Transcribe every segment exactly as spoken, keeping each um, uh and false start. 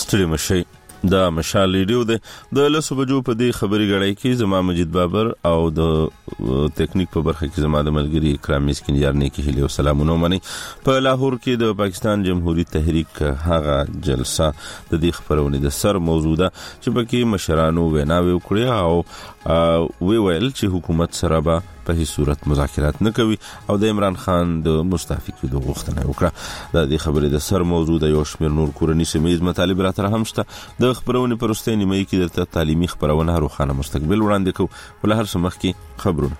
ستړي مشي. دا مشال ریډیو ده د لسو بجو په دې خبري غړای کې زما مجید بابر او د ټیکنیک په برخه کې زما د ملګری اکرام مسکین یار نه کې هلي سلامونه مني. په لاهور کې د پاکستان جمهوریت تحریک هغه جلسه د دې خبرونه د سر موضوع ده چې پکې مشرانو ویناوي وکړي او وی ویل چې حکومت سره به په هیڅ صورت مذاکرات نه کوي او د عمران خان د مستعفي کېدو غوښتنه وکړه. د دې خبرې د سر موضوع د یو شمېر نور کورني سیمه مطالب را تر هم شته. د خبرونه پر وروستۍ نیمه کې د تعلیمي خبرونه روښانه مستقبل وړاندې کوو. ول هر څه مخکې خبرونه.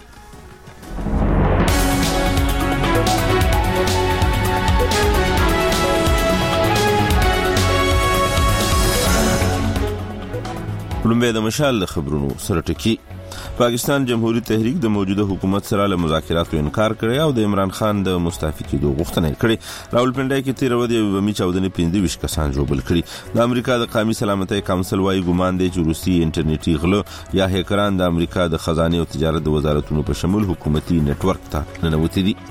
لومبه د مشال د خبرونو سره ټکی. پاکستان جمهوریت تحریک د موجوده حکومت سره له مذاکراتو انکار کړی او د عمران خان د مستعفي کېدو غوښتنه کړې. راولپنډي کې تیر ودی بمی چودنې پنځه ویشت کسان جوړ کړي. د امریکا د قومي سلامتۍ کونسل وايي ګمان دی چې روسي انټرنیټي غله یا هکران د امریکا د خزانه او تجارت د وزارتونو په شمول حکومتي نت ورک ته ننوتي دي.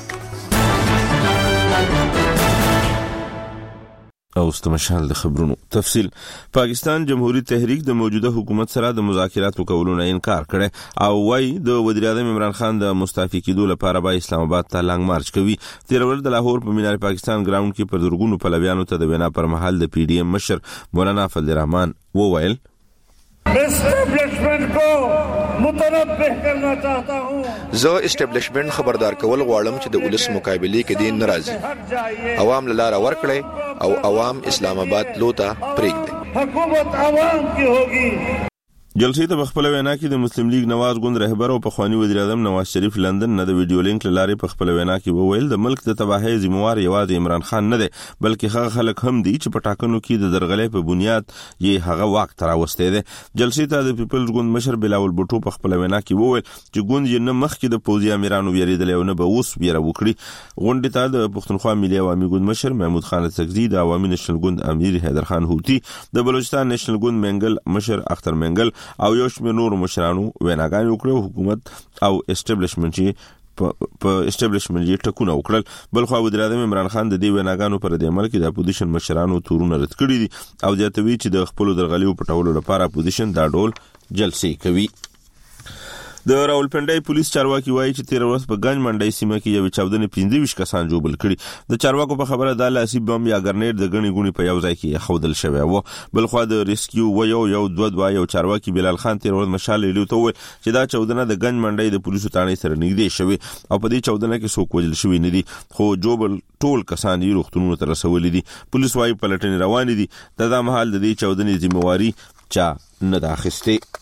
او استمشال د خبرونو تفصیل. پاکستان جمهوریت تحریک د موجوده حکومت سره د مذاکراتو کولو نه انکار کړي او وايي د وزیر اعظم عمران خان د مستعفي کېدو لپاره به اسلام آباد ته لانګ مارچ کوي. تیر ورځ د لاهور په مینار پاکستان ګراوند کې پر درګونو پلویانو ته د وینا پر مهال د پی ډی ایم مشر مولانا فضل الرحمن وویل اسټابلیشمنت کو متنبه کرنا چاہتا ہوں. زه اسټابلیشمنت خبردار کول غواړم چې د ولس مقابله کې دین ناراضي عوام لاره ورکړي او عوام اسلام آباد لوتا پرېږدي. حکومت عوام کی ہوگی. جلسې ته خپل وینا کې د مسلم لیگ نواز ګوند رهبر او پخوانی وزیر اعظم نواز شریف لندن نه د ویډیو لینک لاره په خپل وینا کې وویل د ملک د تباہی ذمہوار یوازې عمران خان نه دی بلکې هغه خلک هم دي چې په ټاکنو کې د درغلې په بنیاد یې هغه واک تراوسته دي. جلسې ته د پیپلز ګوند مشر بلاول بوټو په خپل وینا کې وویل چې ګوند یې نه مخکې د پوځي امیرانو ویریدل او نه به اوس ویره وکړي. غونډې ته د پښتونخوا ملي عوامي ګوند مشر محمود خان تکزی، د عوامي نېشنل ګوند امیر حیدر خان هوتی، د بلوچستان نېشنل ګوند منګل مشر اختر منګل او یو شمېر مشرانو ویناګانې وکړو. حکومت او اسټابلیشمنت یې په اسټابلیشمنت یې ټکونه وکړل. بل خو وزیر اعظم عمران خان د دې ویناګانو پر د عمل کې د اپوزیشن مشرانو تورونه رد کړي دي او زیاتوي چې د خپل درغلیو پټولو لپاره اپوزیشن دا ډول جلسې کوي. د راولپنډي پولیس چارواکي وایي چې تیر ورځ په گنج منډي سیمه کې یو چودنې پنځه ویشت کسان جوړ کړي. د چارواکو په خبره د لاسي بم یا ګرنیټ د غني غونی په یو ځای کې خودل شوی و. بل خو د ریسکیو و یو یو دوه دوه یو چارواکي بلال خان تیر ورځ مشال لیدو ته وویل چې دا چودنه د گنج منډي د پولیسو تانې سره نږدې شوی او په دې چودنه کې څوک وژل شوی نه دي خو جوبل ټول کسان یې روغتونونو ته رسولي دي. پولیس وايي پلټنې روان دي. د دا مهال د دې چودنې ذمہواری چا نه ده اخیستې.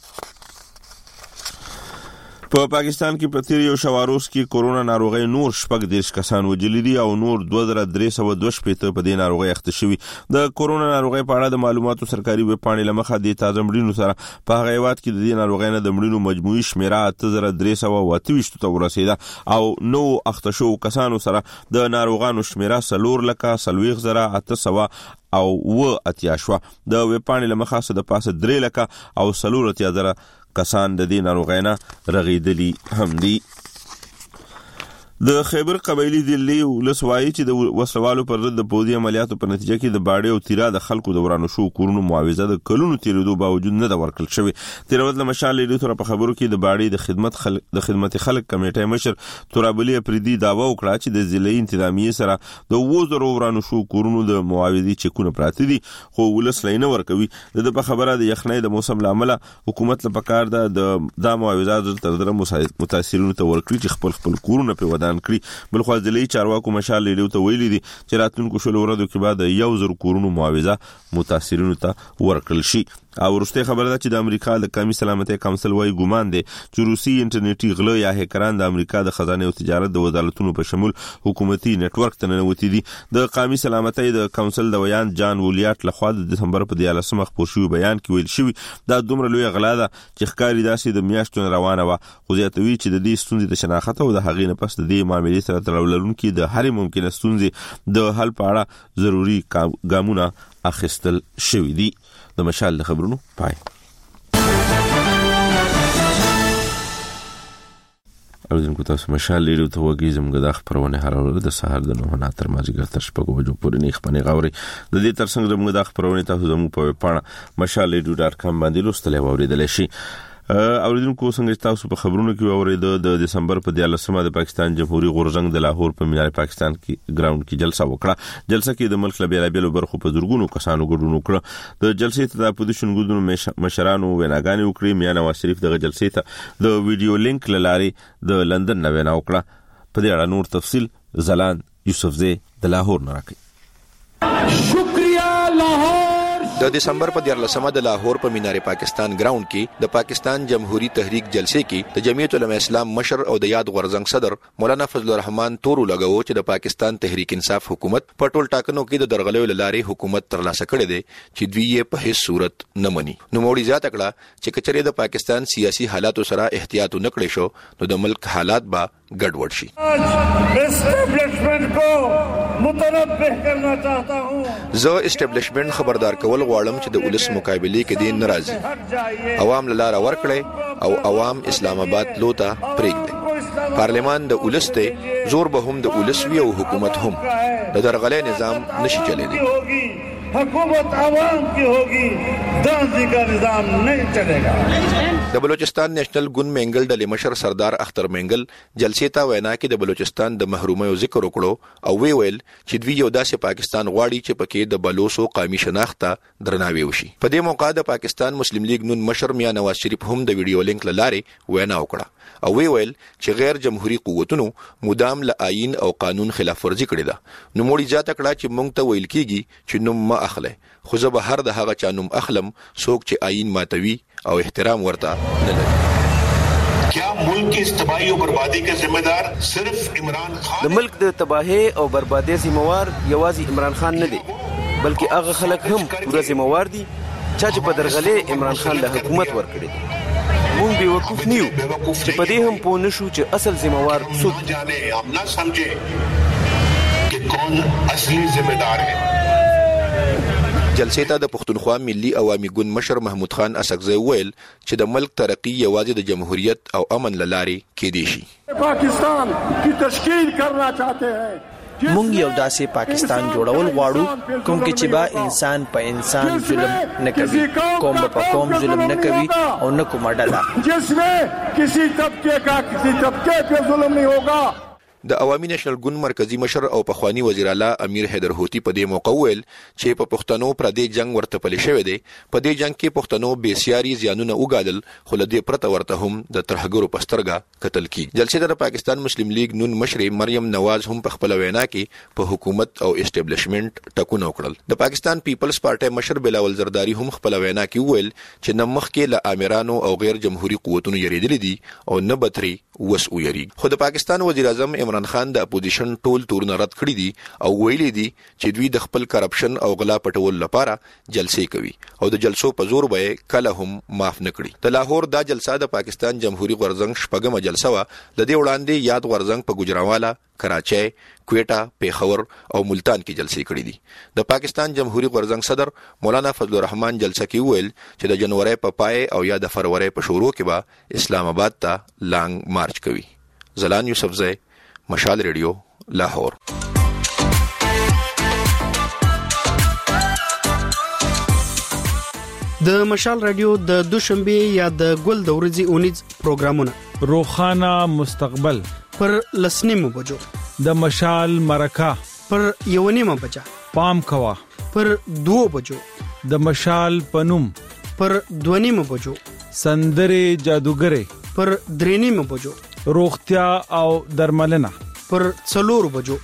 په پاکستان کې په تیر یو شواروس کې کورونا ناروغي نور شپږ دیرش کسان وجلی دي او نور دوه زره درې سوه دوه شپېته په دې ناروغي اخته شوي. د کورونا ناروغي په اړه د معلوماتو سرکاري ویب پاڼې لمخه د تازه مړینو سره په هغه هیواد کې د دې ناروغي نه د مړینو مجموعي شمیره اته زره درې سوه اته ویشت ته ورسېده او نو اخته شو کسانو سره د ناروغانو شمیره څلور لکه څلوېښت زره اته سوه او و اتیا شوه. د ویب پاڼې لمخه د پاسه درې لکه او څلور اتیا زره کسان د دې ناروغۍ نه رغېدلي هم دي. د خیبر قبایلی دلی ولس وایي چې د وسلوالو پر ضد د پوځي عملیاتو په نتیجه کې د باډي او تیرا د خلکو د ورانو شو کورونو معاوضه د کلونو تیریدو باوجود نه د ورکړل شوی. تیر ورځ د مشال لیدو تر په خبرو کې د باډي د خدمت خلک د خدمت خلک کمیټې مشر ترابلی پریدي داوا وکړه چې د ضلعي انتظامیه سره د وزرو ورانو شو کورونو د معاوضي چکونه پراته دي خو ولس لینه ورکوي. د په خبره د یخنۍ د موسم لامل حکومت لپاره کار ده د د معاوضات تر در متاثرینو ته ورکړي چې خپل خپل کورونه په ودان کړي. بل خو ځلې چارواکو مشال لیدو ته ویلي دي چې راتلونکو شلو ورځو کې بعد یو زر کورونو معاوضه متاثرینو ته ورکړل شي. او ورسته خبره ده چې د امریکا د قومي سلامتۍ کونسل وايي ګمان دی چې روسي انټرنیټي غله یا هکران د امریکا د خزانه او تجارت د وزارتونو په شمول حکومتي نت ورک ته ننوتي دي. د قومي سلامتۍ د کونسل د ویان جان ولیاټ لخوا د دسمبر په دیارلسمه خپور شوی بیان کې ویل شوی دا دومره لوی غلا ده چې ښکاری داسې د میاشتو روانه و. خو زیاتوي چې د دې ستونزې د شناخت او د هغې نه پس د دې معاملې سره تړاو لرونکي د هرې ممکنه ستونزې د حل په اړه ضروري ګامونه اخیستل شوي دي. د مشال د خبرونو پای. او دین کو تاسو مشال لیدو ته وګی زموږ د خبرونه هر ورځ د سهار د نهه نه تر مازیګر تر شپږ بجو پورې نه خپنه غوري د دې ترڅنګ زموږ د خبرونه تاسو زموږ په پاڼه مشال لیدو ډاټ کام باندې لوستل او اوریدل شي. اوریدونکو څنګه تاسو په خبرونو کې اوریدو د دسمبر په دیارلسمه د پاکستان جمهوریت غورځنګ د لاهور په مینار پاکستان کې ګراوند کې جلسه وکړه. جلسه کې د ملک له بیلابیلو برخو په زورګونو کسانو ګډون وکړه. د جلسې ته د اپوزیشن ګوندونو مشرانو ویناګانې وکړې. میاں نواز شریف دغه جلسې ته د ویډیو لینک لارې د لندن نه وینا وکړه. په دې اړه نور تفصیل زلان یوسفزی د لاهور نه راکړي. شکریہ لاهور. د دسمبر په دیارلسمه د لاهور په مینار پاکستان ګراوند کې د پاکستان جمهوریت تحریک جلسې کې د جمعیت العلماء اسلام مشر او د یاد غورځنګ صدر مولانا فضل الرحمن تورو لګاوه چې د پاکستان تحریک انصاف حکومت په ټول ټاکنو کې د درغلیو لارې حکومت ترلاسه کړي دي چې دوی یې په هیڅ صورت نه مني. نو موړي زیاته کړه چې کچره د پاکستان سیاسي حالاتو سره احتیاط نکړي شو نو د ملک حالات به ګډوډ شي. اسټابلیشمنت کو متنبه کرنا چاہتا ہوں. زه اسټابلیشمنت خبردار کول غواړم چې د ولس مقابله کې دین ناراضي عوام لاره ورکړي او عوام اسلام آباد لوتا پرېږدي. پارلیمان د ولس ته زور به هم د ولس وی او حکومت هم د درغلې نظام نشي چلېدي. حکومت عوام کی ہوگی, دانزی کا نظام نہیں چلے گا. د بلوچستان نیشنل ګوند منګل ډلې مشر سردار اختر منګل جلسې ته وینا کې د بلوچستان د محرومیو ذکر وکړو او وی ویل چې دوی یو داسې پاکستان غواړي چې پکې د بلوچو قومي شناخت ته درناوی وشي. په دې موقع د پاکستان مسلم لیگ نون مشر میاں نواز شریف هم د ویډیو لینک لارې وینا وکړه او وی ویل چې غیر جمهوریت قوتونو مدام له آئین او قانون خلاف ورزي کړې ده. نو موړي ځاته کړه چې مونږ ته ویل کیږي چې نوم ما اخله خو زه به هر د هغه چا نوم اخلم څوک چې آئین ماتوي او احترام ورته نه لري. کیا ملک کی تباہی اور بربادی کے ذمہ دار صرف عمران خان؟ د ملک د تباہی او بربادی ذمہوار یوازې عمران خان نه دی بلکې هغه خلک هم پوره ذمہوار دي چې چې په درغلې عمران خان له حکومت ورکړي دي. مونږ به وقوف نیو چې په دې هم پوه نشو چې اصل ذمہوار څوک جانے ہم نہ سمجھے کہ کون اصلی ذمہ دار ہے. جلسې ته د پښتونخوا ملي عوامي ګوند مشر محمود خان اسقزی ویل چې د ملک ترقی یوازې د جمهوریت او امن لارې کېدی شي. پاکستان کی تشکیل کرنا چاہتے ہیں. مونږ یو داسې پاکستان جوړول غواړو کوم کې چې با انسان په انسان ظلم نه کوي, قوم په قوم ظلم نه کوي او نه کومه ډله جس میں کسی طبقے کا کسی طبقے پہ ظلم نہیں ہوگا. د عوامي نېشنل ګوند مرکزی مشر او پخوانی وزیر اعلی امیر حیدر هوتی په دې موقع ویل چې په پښتنو پر دې جنگ ورته پلي شوی دی. په دې جنگ کې پښتنو بے سیاري زیانونه وګالل خو له دې پرته ورته هم د ترهګرو پسترګه قتل کی. جلسې د پاکستان مسلم لیگ نون مشر مریم نواز هم په خپل وینا کې په حکومت او اسټابلیشمنت ټکونه وکړل. د پاکستان پیپلز پارټي مشر بلاول زرداری هم خپل وینا کې ویل چې نه مخکې له امیرانو او غیر جمهوریت قوتونو یریدل دي او نه بتري وس ویری. خو د پاکستان وزیر اعظم عمران خان د اپوزیشن ټول تورونه رد کړی دي او ویلي دي چې دوی د خپل کرپشن او غلا پټول لپاره جلسې کوي او د جلسو په زور به کله هم معاف نه کړي. د لاهور دا جلسه د پاکستان جمهوریت غورځنګ شپږمه جلسه وا. د دې وړاندې یاد غورځنګ په ګوجرانوالا, کراچۍ, کویټا, پیښور او ملتان کې جلسې کړې دي. د پاکستان جمهوریت غورځنګ صدر مولانا فضل الرحمن جلسه کې ویل چې د جنوري په پای او یا د فروری په شروع کې به اسلام آباد ته لانګ مارچ کوي. زلان یوسفزی, مشال ریډیو, لاهور. د مشال رادیو د دوشنبه یا د ګل د ورځې اونیز پروګرامونه روخانه مستقبل پر لسنیمو بجو, د مشال مرکه پر یونیمه بجا, پام کوا پر دو بجو, د مشال پنوم پر دونیمه بجو, سندره جادوګره پر درینیمه بجو, روغتیا او درملنه پر څلور بجو.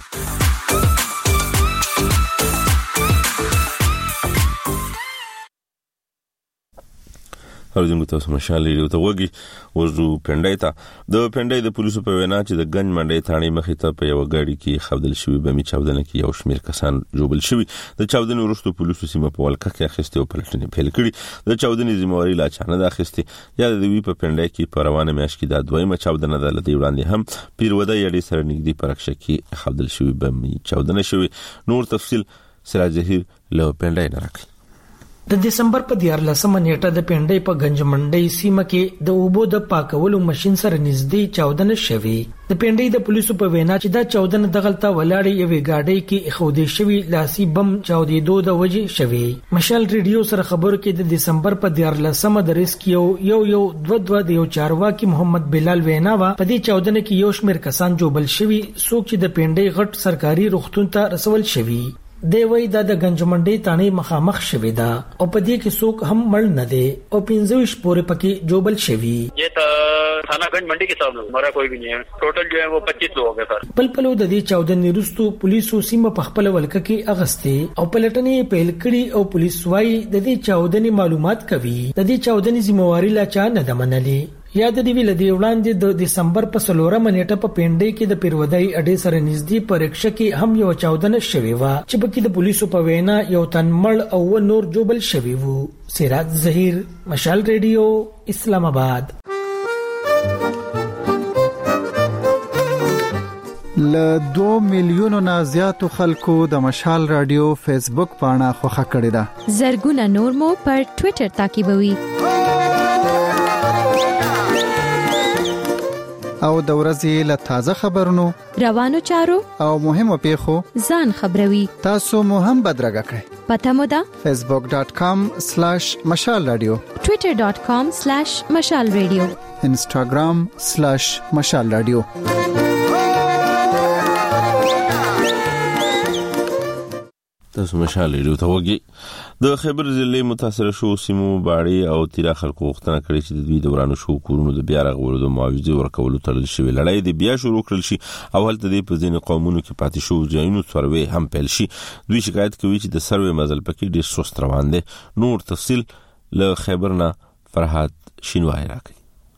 اوریدونکو تاسو مشال لیدو ته وګي ورځو پندای ته د پندای د پولیسو په وینا چې د گنج منډي ثاني مخې ته په یو غاډي کې خودل شوی بمی چاودنه کې یو شمیر کسان جوړل شوی. د چاودنې وروسته پولیسو سیمه په ولکه کې اخیسته او پلټنې پیل کړې. د چاودنې ذمہواری لا چانه د اخیسته یا د وی په پندای کې په روانه میاش کې د دویمه چاودنه د لدی وړاندې هم پیروده یډي سره نږدې پرخشه کې خودل شوی بمی چاودنه شوی. نور تفصيل سراج ظهیر له پندای نه راکړي. د دسمبر په دیارلسمه نیټه د پنډۍ په گنج منډۍ سیمه کې د اوبو د پاکولو ماشين سره نږدې چاودنه شوې. د پنډۍ د پولیسو په وینا چې دا چاودنه دغلطه ولاړې یوې گاډۍ کې اخودې شوی لاسي بم چاودېدو د وجې شوې. مشال ریډیو سره خبرو کې د دسمبر په دیارلسمه د ریسکیو یو یو دوه دوه د یو چارواکي محمد بلال ویناوه په دې چاودنه کې یو شمېر کسان جوبل شوي څوک چې د پنډۍ غټ سرکاري روغتون ته رسول شوي. دی وای دا د گنج منډۍ تانې مخامخ شوې ده او په دې کې څوک هم مړ نه دي او پنځه ویشت پورې پکې جوبل شوي. یہ تو تھانہ گنج منڈی کے سامنے مرا کوئی بھی نہیں ہے. ٹوٹل جو ہے وہ پچیس لوگ ہیں سر. بل پلو د دې چاودنې وروسته پولیسو سیمه په خپل ولکه کې اغستې او پلټنې پیل کړي او پولیس وايي د دې چاودنې معلومات کوي. د دې چاودنې ذمہواری لا چا نه ده منلې. یاد دی ویل دی وړاندې د دسمبر په څلورمه نیټه په پنډۍ کې د پیرودای اډې سره نږدې په رکشه کې هم یو چاودنه شوې و چې پکې د پولیسو په وینا یو تن مړ او نور جوبل شوی وو. سراج ظهیر، مشال ریډیو، اسلام آباد. ل دوه میلیونو نه زیاتو خلکو د مشال رادیو فیسبوک پاڼه خوښه کړې ده. زرګونه نور مو پر ټوئیټر تعقیبوي. او د ورځې له تازه خبرونو، روانو چارو او مهمو پیښو ځان خبروي. تاسو مو هم بدرګه کړئ. پته مو ده facebook dot com slash mashal radio، twitter dot com slash mashal radio، instagram slash mashal radio. تاسو مشال ریډیو ته وګورئ. د خیبر ضلع متاثره شو سیمو باړي او تیرا خلکو غوښتنه کړې چې د دوی دورانو شو کورونو د بیا رغولو د معاوضې ورکولو تړل شوی لړۍ د بیا شروع کړل شي او هلته د په ځینې قومونو کې پاتې شو ځایونو سروې هم پیل شي. دوی شکایت کوي چې د سروې مزل پکې ډېر سست روان دي. نور تفصیل له خیبرنا فرحات شینوای راکړي.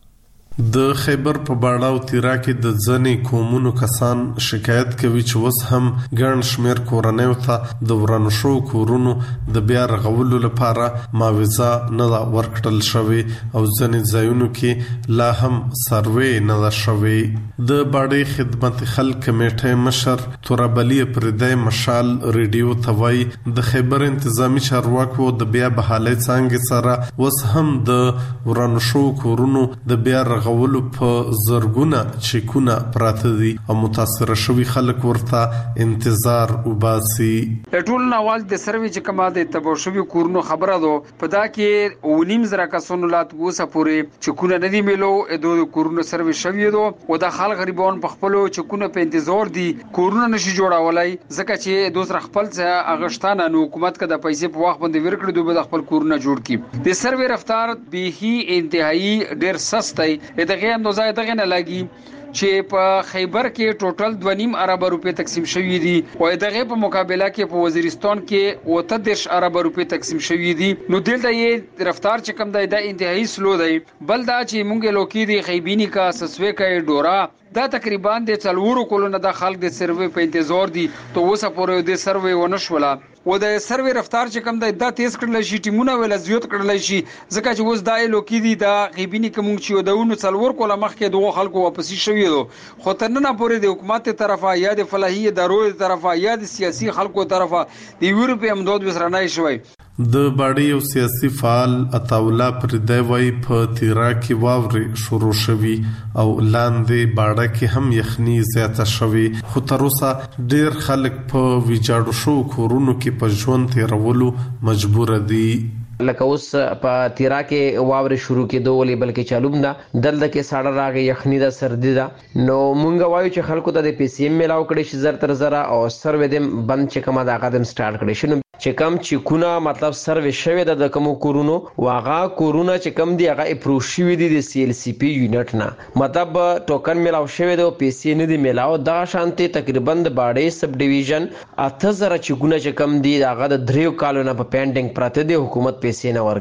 د خیبر په باړه او تیرا کې د ځنې قومونو کسان شکایت کوي چې وس هم ګڼ شمیر کورنیو ته د ورانو شو کورونو د بیا رغولو لپاره معاوضه نه ورکړل شوی او ځنې ځایونو کې لا هم سروې نه شوی. د باړې خدمت خلک کمیټې مشر تورابلی پردای مشال ریډیو توای د خیبر انتظامی چارواکو د بیا بحالي څنګه سره وس هم د ورانو شو کورونو د بیا غولو په زرګونه چیکونه پراته دي او متاثر شوی خلک ورته انتظار وباسي. ټول نواز د سروي چې کما د تبو شوی کورونو خبره ده په دا کې ونیم زره کسونو لات ګوسه پورې چکونه ندي ملو د کورونو سروي شوی دو او د خلک غریبون په خپل چکونه په انتظار دي کورونه نشي جوړولای ځکه چې دوسر خپل څه اغشتانه نو حکومت کده پیسې په وخت باندې ورکړي دوی به خپل کورونه جوړ کړي. د سروي رفتار به انتهایی ډیر سست دی. دغه اندازه دغه نه لګي چې په خیبر کې ټوټل دوه نیم ارب روپے تقسیم شوی دي او دغه په مقابله کې په وزیرستان کې اوته دیش ارب روپے تقسیم شوی دي. نو دلته یې رفتار چې کم دی د انتهایی سلو دی. بل دا چې مونږه لوکي دی خیبینی کا سسوي کا ډورا دا تقریبا د څلورو کولونو د خلک د سروي په انتظار دي ته اوسه پورې د سروي ونشوله و د سروي رفتار چې کم دی دا تیز کړل شي ټیمونه ولا زیات کړل شي ځکه چې اوس دای لوکي دي دا غیبینی کوم چې دونو څلور کوله مخکې دوه خلکو واپسی شوی دو خو تر نن پورې د حکومت طرفه یا د فلاحي ادارو طرفه یا د سیاسي خلکو طرفه د یورپ امداد وسرنای شوی. د باړی او سیاسي فعال عطاولا پردای وای په تیرا کې واوري شروع شوی او لاندې باړه کې هم یخنی زیاته شوی خو تر اوسه ډیر خلک په ویجاړو شو کورونو کې په ژوند تیرولو مجبور دي. لکه اوس په تیرا کې واوري شروع کېدو ولې بلکې چالوم ده دلته کې ساړه راغی یخنی ده سردی ده نو مونږ وایو چې خلکو ته د پیسې ملاو کړي شي زر تر زره او سروې دې بند چې کومه دا قدم سٹارټ کړي شنو چې کم چې کونه مطلب سروې شوی د کوم کورونو واغه کورونه چې کم دی هغه اپروو شوی دي د سی ال سی پی یونټ نه مطلب ټوکن ملاو شوی دی او پیسې نه دی ملاو دا شانتي تقریبا د باړې سب ډیویژن اته زره چې کونه چې کم دی هغه د دریو کالو نه په پینډینګ پراته دی حکومت پیسې نه ورکړي.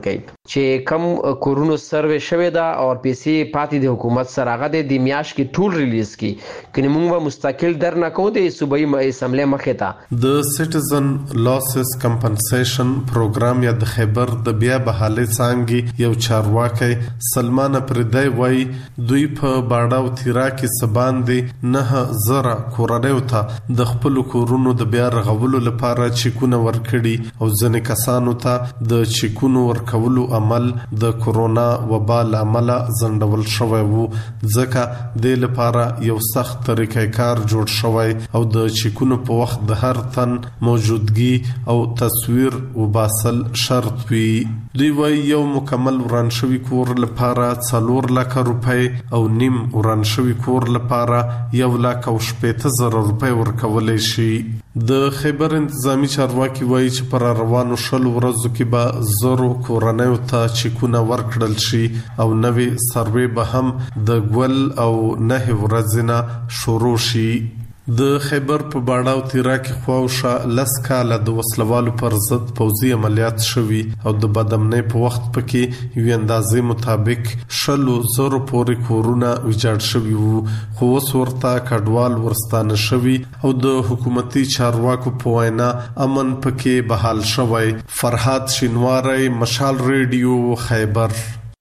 چې کم کورونو سروې شوې ده او پیسې پاتې د حکومت سره هغه د میاشت کې ټول ریلیز کی کني موږ به مستقل در نه کوو د صوبایي اسمبلی مخې ته د سټیزن لاسز کمپنسیشن پروګرام یا د خیبر د بیا بحالي څنګه یو چارواکي سلمان پردای وای دوی په باډاو تیرا کې سبان دي نه زره کورنیو ته د خپل کورونو د بیا رغولو لپاره چیکونه ورکړي او ځنې کسانو ته د چیکونو ورکولو عمل د کورونا وبا لامل زندول شوی وو ځکه د لپاره یو سخت طریقې کار جوړ شوی او د چیکونو په وخت د هر تن موجودګي او تصویر وباسل شرط وي دوی وای یو مکمل وران شوی کور لپاره څلور لک روپۍ او نیم وران شوی کور لپاره یو لک او شپږ زره روپۍ ورکولای شي د خیبر انتظامی چارواکي وای چې پر روانو شل ورځو کې به زرو کورنیو ته چیکونه ورکړل شي او نوې سروې به هم د ګول او نه ورځنه شروع شي د خیبر په باډاو تیرا کې خواوشه لس کاله د وسلوالو پر ضد پوځي عملیات شوي او د بدامنۍ په وخت پکې یو اندازې مطابق شلو زرو پورې کورونه ویجاړ شوي وو خو اوس ورته کډوال ورستانه شوي او د حکومتي چارواکو په وینا امن پکې بحال شوی فرحات شینواری مشال ریډیو خیبر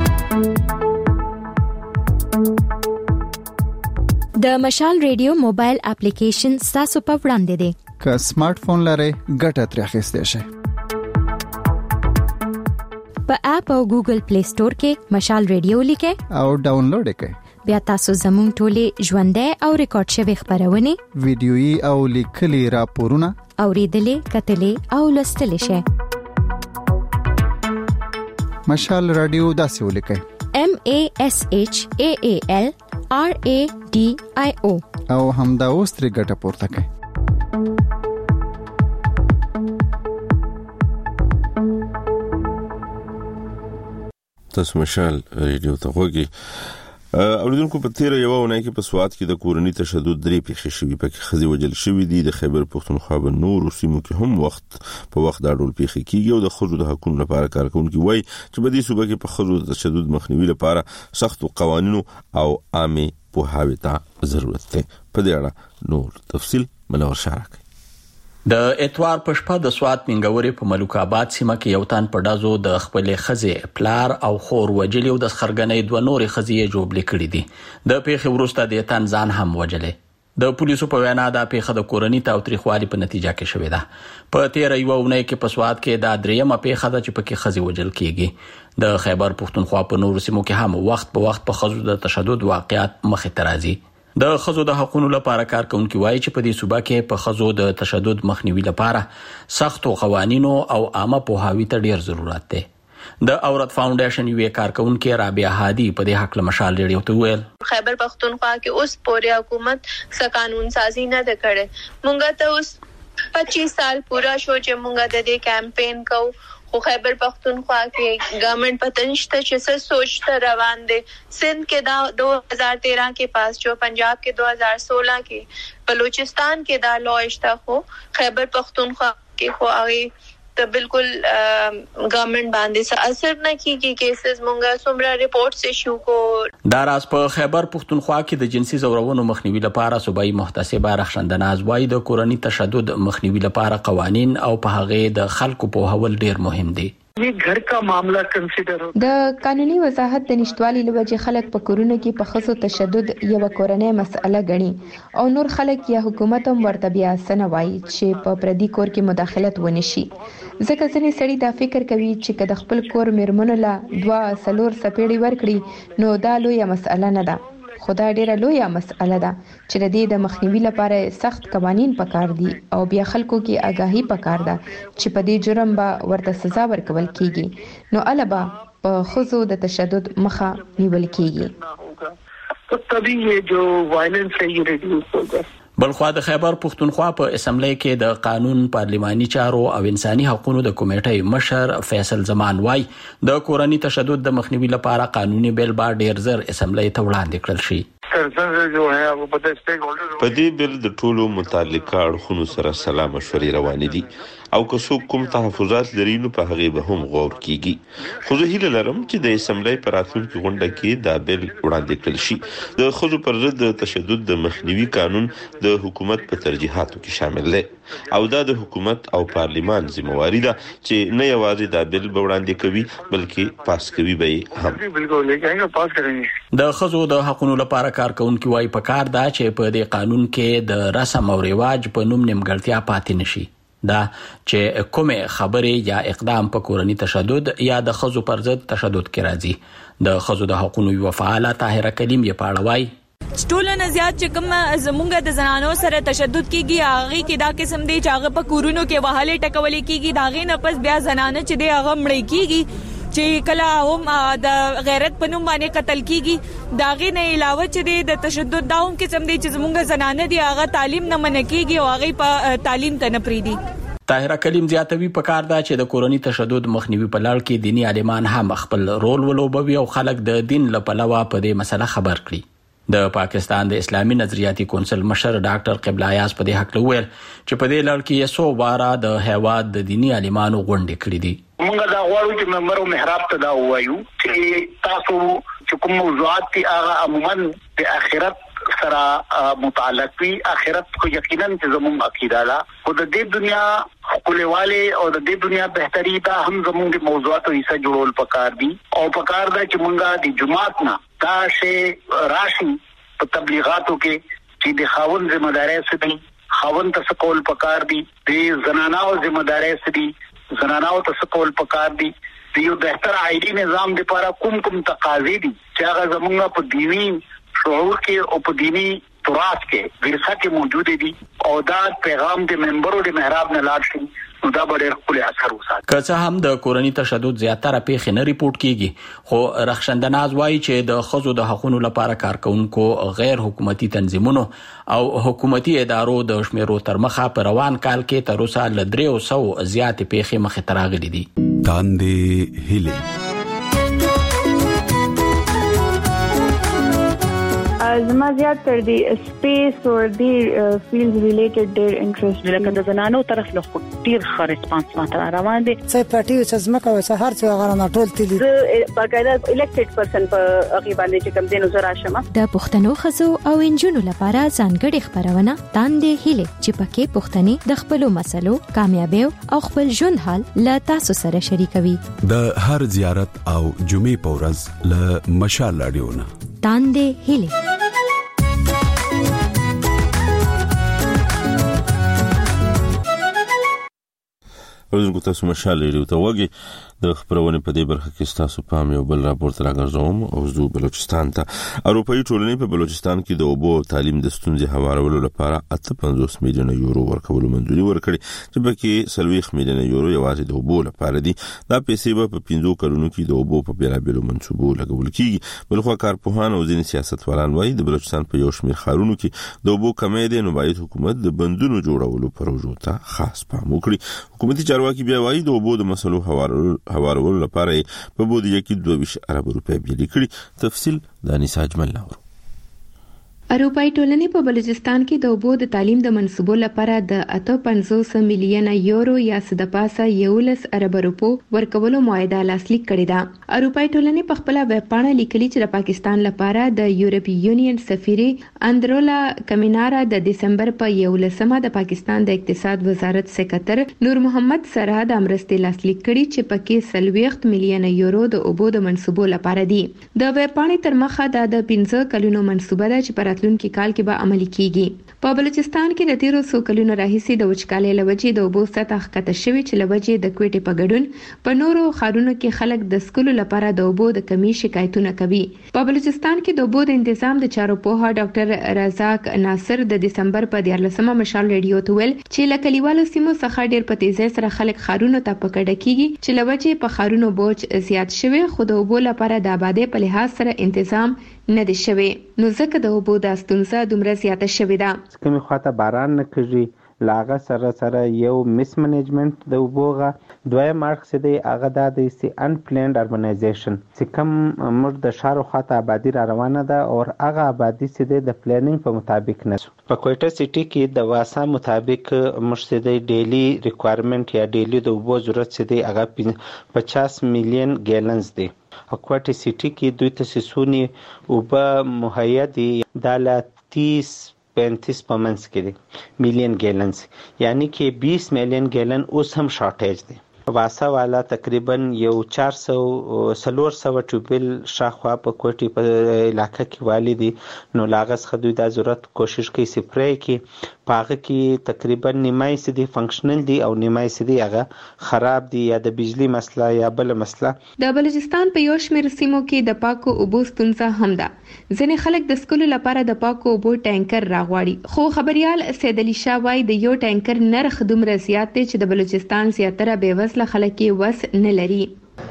د مشال ریډیو موبایل اپلیکیشن تاسو په وړاندې دی که سمارټ فون لرئ ګټه ترې اخیستی شئ په اپ او ګوګل پلی سٹور کې مشال ریډیو لیکئ او ډاونلوډ کړئ بیا تاسو زموږ ټولې ژوندۍ او ریکارډ شوی خبرونه ویډیويي او لیکلي راپورونه اوریدلې کتلې او لوستلې شئ مشال رادیو داسې ولیکئ M A S H A A L R A D I O او همدا اوس ترې ګټه پورته کړئ تاسو مشال ریډیو ته وګورئ اوریدونکو په تیر یو ونای کې په سواد کې د کورنۍ تشدد درې پیښې شوې پکې خزي وجل شوې دي د خیبر پښتونخوا په نور سیمو کې هم وخت په وخت دا ډول پیښې کیږي او د خزو د حقوقو لپاره کارکونکي وایي چې په دې صوبه کې په خزو د تشدد مخنیوي لپاره سخت قوانینو او عامه پوهاوی ته ضرورت ده په دې اړه نور تفصیل منور شارک د اتوار په شپه د سوات منګوري په ملوک آباد سیمه کې یو تن په دازو د خپل خزه پلار او خور وجلی او د خرګنۍ دوه نورې خزې جوړ لیکړي دي د پیښې وروسته د تن ځان هم وجلې د پولیسو په وینا دا پیښه د کورنۍ تاوتریخوالي په نتیجه کې شوې ده په تیر یو ونې کې په سوات کې دا دریمه پیښه ده چې پکې خزې وجل کیږي د خیبر پښتونخوا په نور سیمو کې هم وخت په وخت په خزو د تشدد واقعیت مخې ته راځي د خزو د حقوقو لپاره کارکونکي وایي چې په دې صوبه کې په خزو د تشدد مخنیوي لپاره سختو قوانینو او عامه پوهاوی ته ډیر ضرورت دی د اورت فاونډیشن یو کارکونکي رابعه هادي په دې حق له مشال ریډیو ته ویل خیبر پختونخوا کې اوس پورې حکومت څه قانون سازي نه ده کړې مونږ ته اوس پچیس سال پورا شو چې مونږ د دې کمپاین کو خو خیبر پختونخوا کې گورنمنٹ پتنشته چې څه سوچته روان دي سندھ کې دا دو ہزار تیرہ کې پاس جو پنجاب کې دو ہزار سولہ کې بلوچستان کې دا لو اشته خو خیبر پختونخوا کې خو هغه ته بالکل گورنمنٹ باندې څه اثر نه کیږي کیسز مونږه څومره ریپورټس ایشو کو دا راز په خیبر پختونخوا کې د جنسي زورونو مخنیوي لپاره صوبایي محتسبه رخصندناز وای د کورنۍ تشدد مخنیوي لپاره قوانين او په هغه د خلکو په هول ډیر مهم دي یہ گھر کا معاملہ کنسیډر د قانوني وضاحت د نشټوالي لوجه خلک په کورونه کې په خصو تشدد یو کورنۍ مسأله غني او نور خلک یا حکومت هم ورته بیا سنوي چې په پردي کور کې مداخلت ونشي ځکه ځینې سړي دا فکر کوي چې کله خپل کور میرمنو لا دوا سلور سپېړي ورکړي نو دا لویه مسأله نه ده خدای ډیره لویه مسأله ده چې د دې د مخنیوي لپاره سخت قوانين پکار دي او بیا خلکو کې آگاهی پکار ده چې په دې جرم به ورته سزا ورکول کیږي نو البا په خزو د تشدد مخه نیول کیږي تو تبھی یہ جو وائلنس ہے یہ ریڈیوس ہوگا بلخوا د خیبر پښتونخوا په اسمبلی کې د قانون پارلماني چارو او انساني حقوقو د کمیټې مشر فیصل زمان وای د کورنۍ تشدد د مخنیوي لپاره قانوني بیل با ډیر زر اسمبلی ته وړاندې کړل شي په دې بیل د ټولو متعلقه اړخونو سره سلا مشورې روانې دي او که څوک کوم تحفظات لري نو په هغه به هم غور کیږي خو زه هیله لرم چې د اسمبلی پر راتلونکي غونډه کې دا بل وړاندې کړل شي. د ښځو پر ضد د تشدد د مخنیوي قانون د حکومت په ترجیحاتو کې شامل دی او دا د حکومت او پارلیمان ذمہواری ده چې نه یوازې دا بل به وړاندې کوي بلکې پاس کوي به هم. د ښځو د حقوقو لپاره کارکونکو وايي په کار دا چې په دې قانون کې د رسم او رواج په نوم نیمګړتیا پاتې نشي. دا چې کومه خبرې یا اقدام په کورنی تشدد یا د ښځو پر ضد تشدد کې راځي. د ښځو د حقوقو یو فعال طاهره کلیم یې پاړوي ټولنه زیات چې کوم زمونږ د زنانو سره تشدد کیږي هغه کې دا قسم دی چې هغه په کورونو کې وهاله ټکولې کیږي داغه نه پس بیا زنانه چې دی هغه مړې کیږي چې کله هم د غیرت په نوم باندې قتل کیږي داغه نه علاوه چې دی د تشدد داوم قسم دی چې زمونږ زنانه دی هغه تعلیم نه من کیږي او هغه په تعلیم ته نه پریدي. طاهره کلیم زیاتوي په کار دا چې د کورنی تشدد مخنیوي په لړ کې دینی عالمان هم خپل رول ولوبوي او خلک د دین له پلوه په دې مسله خبر کړي. د پاکستان د اسلامي نظریاتي کونسل مشر ډاکټر قبله ایاز په دې حق وویل چې په دې لړ کې یې سو واره د هیواد د دینی عالمانو غونډې کړې دي. موږ دا غواړو چې ممبر او محراب ته دا وایو چې تاسو چې کوم موضوعات دي هغه عموما د آخرت سره متعلق وي. آخرت کو یقینا چې زموږ عقیده ده او د دې دنیا خپلواله او د دې دنیا بهتري دا هم زموږ د موضوعاتو حصہ جوړول پکار دي او پکار دا چې موږ د جماعت نه دا شی راشي په تبلیغاتو کې چې د خاوند ذمہ داري سدي خاوند ته سکول پکار دي د زنانو ذمہ داري سدي زنانو ته سکول پکار دي د یو بهتر عائلی نظام لپاره کوم کوم تقاضي دي چې هغه زموږ په دینی شعور کې او په دینی تراث کې ورثه کې موجود دي او دا پیغام د ممبرو د محراب نه لاړ شي نو دا به ډېر خپل اثر وساتي. که څه هم د کورنی تشدد زیاتره پیښې نه ریپورت کیږي خو رخصندناز وایي چې د ښځو د حقوقو لپاره کارکونکو غیر حکومتي تنظیمونو او حکومتي ادارو د شمیرو تر مخه په روان کال کې تر اوسه ل درې سو زیات پیښې مخې ته راغلي دي. تاندې هیله زما زیات تر دی سپیس او دی فیلډ ریلیټډ ډیر انټرست لکه د زنانو طرف له ډیر ښه ریسپانس ماته روان دي. څه پټي چې زمکه وسه هر څه غره نه ټول تللی باقاعده الیکټډ پرسن په هغه باندې چې کوم دینو زرا شمه د پښتنو خزو او انجونو لپاره ځانګړي خبرونه تاندې هیله چې پکې پښتني د خپل مسلو کامیابی او خپل ژوند حال له تاسو سره شریکوي. د هر زیارت او جمعې پورز له مشال اډیونه تاندې هیله ورزګو تاسو مشال لري ته وګي د خبرونه په دې برخه کې تاسو پام یو بل راپورټ راګرځوم او زو بلوچستان ته اروپאי ټولنې په بلوچستان کې د اوبو تعلیم د ستونزې هوارولو لپاره اته پنځوس میلیون یورو ورکولو منځوري ورکړي چې پکې سلويخ میلیون یورو یوازې د اوبو لپاره دي. دا پیسې به په پنځو کلونو کې د اوبو په بیلابېلو منصوبو لګول کیږي. بلخو کارپوهان او ځینې سیاستوالان وایي د بلوچستان په یو شمېر ښارونو کې د اوبو کمی دی نو باید حکومت د بندونو جوړولو پروژو ته خاص پام وکړي. حکومتي چارواکي بیا وایي د اوبو د مسلو هوارولو هوارولو لپاره په بودیجه کې دوه ویشت ارب روپۍ بیل کړي. تفصیل د انیس اجمل نور. اروپאי ټولنې په بلوچستان کې د اوبو د تعلیم د منصوبو لپاره د اته پنځوس میلیون یورو یا څه د پاسه یولس ارب روپو ورکولو معاهده لاسلیک کړې ده. اروپאי ټولنې په خپل ویب پاڼه لیکلي چې د پاکستان لپاره د یورپی یونین سفیر اندرولا کمینارا د دسمبر په یولسمه د پاکستان د اقتصاد وزارت سکرټر نور محمد سره د امرستې لاسلیک کړي چې پکې سلويخت میلیون یورو د اوبو د منصوبو لپاره دي. د ویب پاڼې تر مخه د پنځه کلونو منصوبه ده چې پر راتلونکي کال کې به عملي کیږي. په بلوچستان کې د تیرو څو کلونو راهیسې د وچکالۍ لوجې د اوبو سطح ښکته شوې چې لوجې د کوټې په ګډون په نورو ښارونو کې خلک د سکلو لپاره د اوبو د کمی شکایتونه کوي. په بلوچستان کې د اوبو د تنظیم د چارو پوها ډاکټر رزاق ناصر د دسمبر په دیارلسمه مشال ریډیو ته ویل چې له کلیوالو سیمو څخه ډیر په تیزی سره خلک ښارونو ته پکړه کیږي چې لوجې په ښارونو بوج زیات شوی خو د اوبو لپاره د آبادی په لحاظ سره تنظیم نه دی شوی نو ځکه د اوبو د ستونزه دومره زیاته شوې ده. کومه خواته باران نه کیږي لاغه سره سره یو مس منیجمنت د وبوغه دویم اړخ چې دی هغه د سي ان پلانډ اربنایزیشن چې کوم موږ د شارو خاطه آبادی را روانه ده او هغه آبادی چې دی د پلانینګ په مطابق نه په کوټه سټي کې د واسا مطابق موږ چې دی ډیلی ریکوایرمنت یا ډیلی د وبو ضرورت چې دی هغه پچاس میلیون ګیلنز دی. کوټه سټي کې دوی ته سونی وبا مهیا دي د تیس پینتیس په منځ کې دي میلیون ګیلنز یعنی کې بیس میلیون ګیلن اوس هم شارټیج دی. واسا والا تقریبا یو چار سو سلور سو ټوبل شاخوا په کوټي په علاقه کې والی دي نو لاغس خدوی د ضرورت کوشش کوي سپری کې پاغه کې تقریبا نیمای سي دي فنکشنل دي او نیمای سي دي هغه خراب دي یا د بجلی مسله یا بل مسله. د بلوچستان په یو شمېر سیمو کې د پاکو اوبو ستونزه هم ده. ځینې خلک د سکولو لپاره د پاکو اوبو ټانکر راغواړي خو خبريال سید علي شاه وايي د یو ټانکر نرخ دومره زیات دی چې د بلوچستان زیاتره بیوزله خلک یې وس نه لري.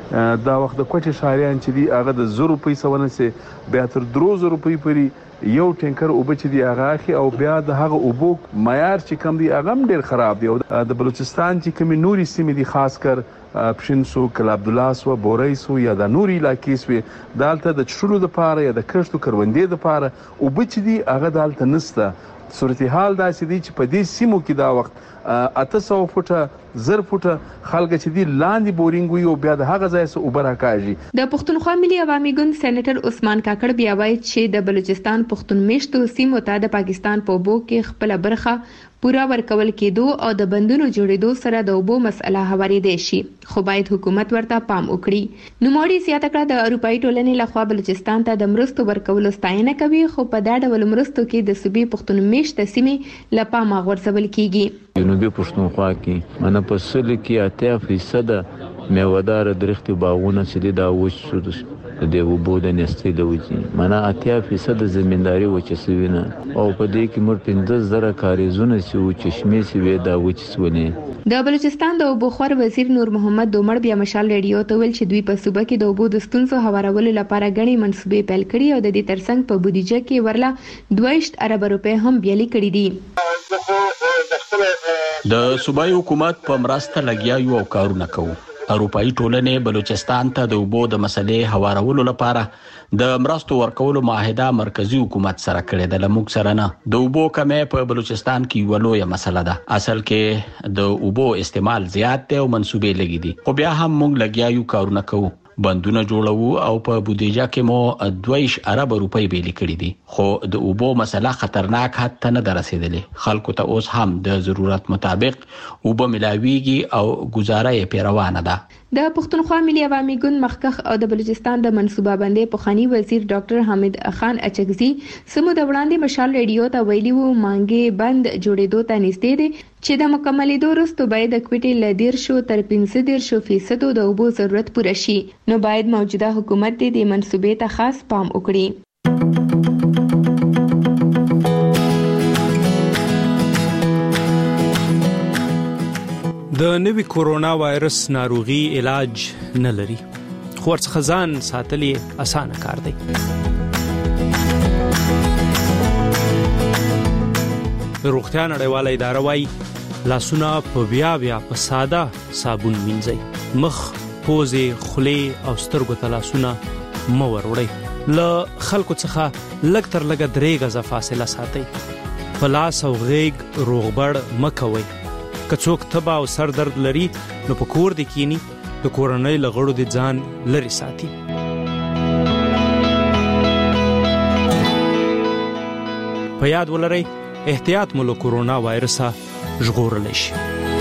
دا وخت د کوټې شاریان چې دی هغه د زرو پیسې ونه سي بیا تر درو زرو پیسې پري یو ټانکر اوبه چې دی هغه اخی او بیا د هغه اوبو معیار چې کم دی هغه ډیر خراب دی. د بلوچستان چې کومي نوري سیمې دي خاص کر پښینسو کلا عبد الله سو بوریسو یا د نوري علاقې سو دالته د چشلو د پاره یا د کښتو کروندې د پاره اوبه چې دی هغه دالته نسته. صورتحال دا چې دی چې په دې سیمو کې دا وخت اته سو فوټه زر فوټه خلک چې دی لاندې بورینګ وي او بیا د هغه ځای څخه اوبه راکاږي. د پښتونخوا ملي عوامي ګوند سېنیټر عثمان کاکړ بیا وایي چې د بلوچستان پښتون میشتو سیمو ته د پاکستان په اوبو کې خپل برخه پورا ورکول کېدو او د بندونو جوړېدو سره د اوبو مسله هوارېدای شي خو باید حکومت ورته پام وکړي. نوموړي زیاته کړه د اروپایي ټولنې لخوا بلوچستان ته د مرستو ورکولو ستاینه کوي خو په دا ډول مرستو کې د صوبې پښتون میشته سیمې له پامه غورځول کېږي. جنوبي پښتونخوا کې منه په سل کې اتیا فیصد میوهدار درختي باغونه چې دا وچ شو د وبو د نستې لوجي منه اتیا فیصد زمینداری وچ سوینه او په دې کې مر پنځه زره کاریزونه چې و چشمه سی وې دا وچ سونه. د بلوچستان د اوبو خور وزیر نور محمد دومړ بیا مشال ریډیو ته ویل چې دوی په صوبه کې د اوبو د ستونزو هوارولو لپاره غني منصوبې پیل کړي او د دې ترڅنګ په بودیجه کې ورله دوه ارب روپے هم بیالي کړي دي. د صوبایي حکومت په مرسته لګیا یو کارونه کوي. اروپایي ټولنې بلوچستان ته د اوبو د مسلې هوارولو لپاره د مرستو ورکولو معاهده مرکزی حکومت سره کړې ده. لموږ سره نه د اوبو کمې په بلوچستان کې یو لویه مسله ده. اصل کې د اوبو استعمال زیات دی او منسوبې لګې دي خو بیا هم موږ لګیا یو کارونه کوو. بندونه جوړو او په بودیجه کې مو دوه ارب روپۍ بیل کړي دي خو د اوبو مسله خطرناک حد ته نه رسیدلې. خلکو ته اوس هم د ضرورت مطابق اوبه ملاويږي او گزاره یې پیروانه ده. د پښتونخوا ملي عوامي ګوند مخکخ او د بلوچستان د منصوبه بندۍ پخوانی وزیر ډاکټر حامد خان اچکزي سمو د وړاندې مشال ریډیو ته ویلي وو مانګې بند جوړېدو ته نږدې دي چې د مکملېدو وروسته باید د کوټې له دېر شو تر پنځه دېر شو فیصدو د اوبو ضرورت پوره شي نو باید موجوده حکومت دې د منصوبې ته خاص پام وکړي. د نوي کورونا وایرس ناروغي علاج نه لري خو ورڅخه ځان ساتل یې اسانه کار دی. روغتیا نړیواله اداره وايي لاسونه په بیا بیا په ساده صابون وینځئ. مخ، پوزې، خولې او سترګو ته لاسونه مه وروړئ. له خلکو څخه لږ تر لږه درې غزه فاصله ساتئ. په لاس او غېږ روغبړ مه کوئ. که څوک تبه او سر درد لري نو په کور دې کینی د کورنۍ له غړو دې ځان لري ساتي. په یاد ولرئ احتیاط مو له کورونا وایرسه ژغورلی شي.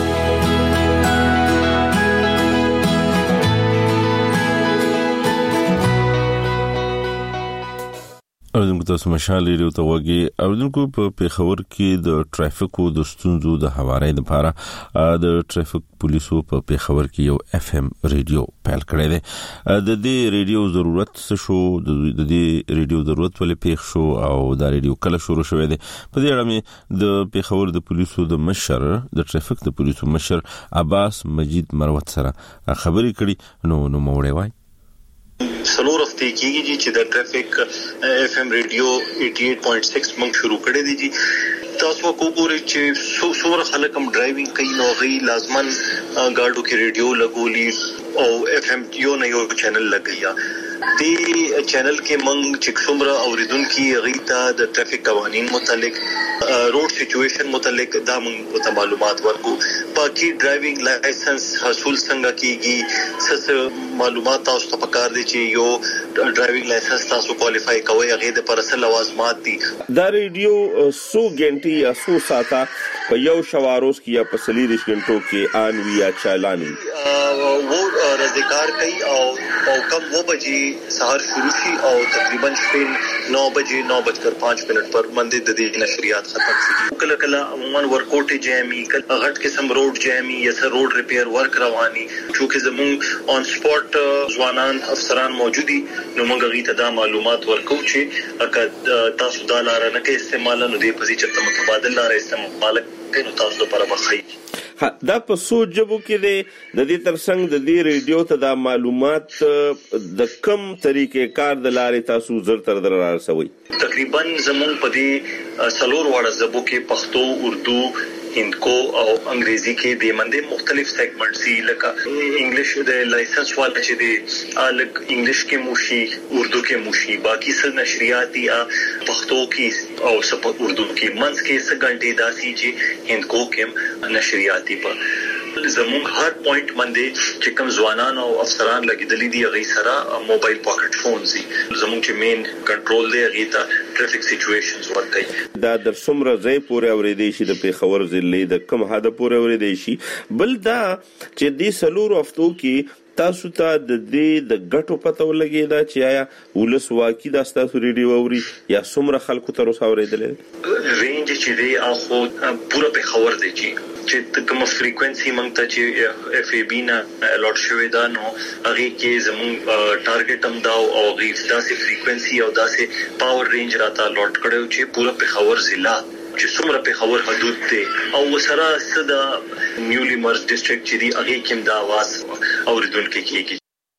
اوردونکو تاسو مشال ریډیو ته وګورئ. اوردونکو په پیښور کې د ټرافیکو د ستونزو د هوارۍ لپاره د ټرافیک پولیسو په پیښور کې یو اف ام ریډیو پیل کړی دی. د دې ریډیو ضرورت څه شو، د دې ریډیو ضرورت ولې پیښ شو او دا ریډیو کله شروع شوی دی، په دې اړه مې د پیښور د پولیسو د مشر د ټرافیک د پولیسو مشر عباس مجید مروت سره خبرې کړي. نو نو موړې وای سلور هفته کېږي چې د ټرافیک اف ام ریډیو اٹھاسی پوائنٹ سکس موږ شروع کړی دی. تاسو وګورئ چې څومره خلک هم ډرایوینګ کوي نو غي لازمن ګاډو کې ریډیو لګولي او اف ام یو نه یو چینل لګیا دی چینل کې مونږ چې څومره اوریدونکو غیتا د ټریفیک قوانين متعلق روډ سچويشن متعلق دا مونږ ته معلومات ورکو باقي ډرایوینګ لایسنس حاصل څنګه کیږي څه معلومات تاسو ته پکار دي چې یو ډرایوینګ لایسنس تاسو کوالیفای کوئ هغه د پرسل لوازمات دي دا ریډیو سو غنټي یا سو ساته په یو شواروس کې یا په سلی رښګنټو کې ان وی یا چالاني وو رضاکار کوي او او کم وو بجې سحر شروع شي او تقریبا شپې نو بجې نو بجکر پانچ منټ پر باندې د دې نشریات ختم شي کله کله عموما ورکوټ جامي کله غټ قسم روډ جامي یا سر روډ ریپیر ورک رواني چې زمون اون سپورت ځوانان افسران موجودي نو موږ غي ته دا معلومات ورکو چې اګه تاسو دا لار نه کې استعمال نه دی په چې ته متبادل لار استعمال کینو تاسو لپاره مخې دا په سوجبو کې د دې ترڅنګ د دې ریډیو ته د معلومات د کم طریقې کار د لارې تاسو زر تر در راسوي تقریبا زمون په دې سلور وړ زبو کې پښتو اردو هندکو او انګریزي کې د منډه مختلف سیگمنټ سي لکه انګلیش د لایسنس والا چې د الګ انګلیش کې موشي اردو کې موشي باقي څه نشریاتي پښتو کې او سپ اردو کې منځ کې څه غنټې داسي چې هندکو کې نشریاتي په زموږ هر پوینټ باندې چې کوم ځوانان او افسران لګیدلې دي غي سره موبایل پاکټ فونز دي زموږ چې مین کنټرول دی غي ته ټریفیک سچويشنز ورکړي دا د څومره ځای پورې اورېدې شي د پیښور ضلع د کوم حد پورې اورېدې شي بل دا چې د سلور افتو کې تاسو ته د دې د غټو پته ولګي دا چې آیا ولس واقعي د تاسو ریډیو اوري یا څومره خلکو تر اوسه اورېدل رینج چې دی اخو پوره پیښور دی چې چې کوم فریکوئنسي مونږ ته چې اف ای بی نه الوټ شوی دا نو هغه کې زموږ ټارګټ هم دا او غي داسې فریکوئنسي او داسې پاور رینج راته الوټ کړو چې پوره پیښور ضلع چې څومره پیښور حدود ته او سره صدا نیولی مرز ډیسټریکټ چې دی هغه کې دا आवाज اوریدونکو کېږي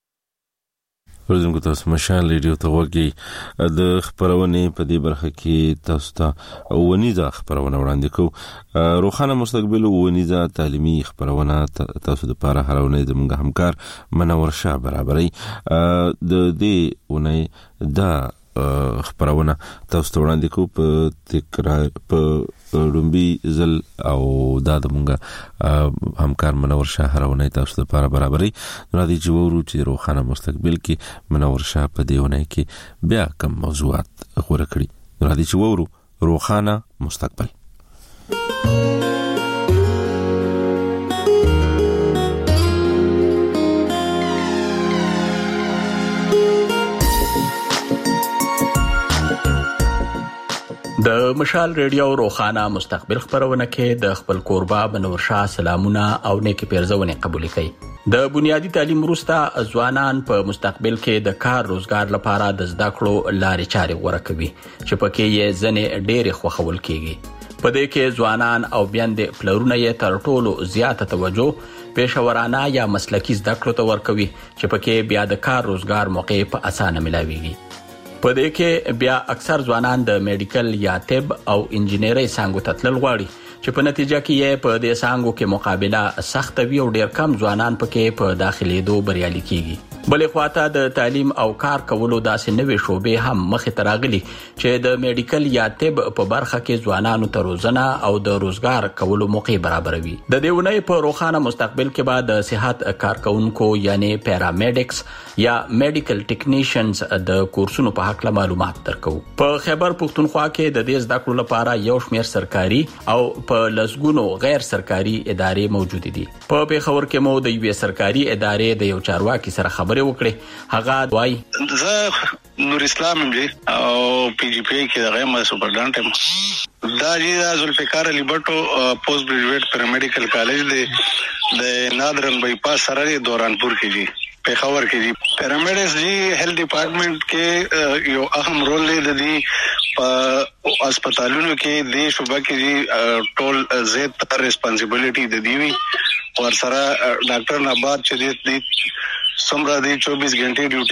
ورزمکو تاسو مشال ریډیو ته وګورئ د خبرونه په دې برخه کې تاسو ته ونیزه خبرونه وړاندې کوو روخانه مستقبل ونیزه تعلیمي خبرونه تاسو د پاره هرونه زموږ همکار منور شاه برابرۍ د دې ونه دا خبرونه تاسو ته وړاندې کوو په تکرار په رومبي زل او دا د مونږه همکار منور شاه هرونه تاسو ته لپاره برابرۍ نو د جوړو چې روخانه مستقبل کې منور شاه په دیونه کې بیا کوم موضوعات غوړه کړی نو د جوړو روخانه مستقبل د مشال ریډیو روخانه مستقبل خبرونه کې د خپل کوربه بنور شاه سلامونه او نیکی پیرزونه قبول کړي د بنیادی تعلیم وروسته ځوانان په مستقبل کې د کار روزګار لپاره د زده کړو لارې چارې ورکوي چې پکې یې ځنې ډېر خوخول کیږي په دې کې ځوانان او بیاندې پلرونه یې تر ټولو زیاته توجه پېښورانه یا مسلکی زده کړو ته ورکوي چې پکې بیا د کار روزګار موقع په اسانه ملاويږي په دې کې بیا اکثر ځوانان د میډیکل یا طب او انجینرۍ څنګه تتلل غواړي چې په نتیجه کې یې په دې څنګه کې مقابله سخت وي او ډېر کم ځوانان پکې په داخلي دوه بریالي کیږي بلې خواته د تعلیم او کار کولو داسې نوې شوبې هم مخې ته راغلي چې د میډیکل یا طب په برخه کې ځوانانو ته روزنه او د روزګار کولو موقع برابروي د دې ونې په روخانه مستقبل کې بعد د صحت کارکونکو یعنی پیرامیډکس یا میډیکل ټیکنیشنز د کورسونو په حق معلومات درکو په خیبر پختونخوا کې د دې زده کړو لپاره یو شمېر سرکاري او په لسګونو غیر سرکاري ادارې موجود دي په پیښور کې مو د یو سرکاري ادارې د یو چارواکي سره خبرې وکړې هغه وای زه نور اسلام دی او پی جی پی کې دغه ما سپرډانټ هم دا جی ذوالفقار علی بټو پوسټ ګریجویټ پیرامیډیکل کالج دی د نادرن بای پاس سره دورانپور کې دی پیښور کې دی پیرامیډکس جی هیلث ډپارټمنٹ کې یو اهم رول لري د دې په هسپتالونو کې د شوبه کې دی ټول زیات تر ریسپانسیبিলিټي د دی وی ور سره ډاکټر نه بعد چې د سمرا دی چوبیس غنټې ډیوټي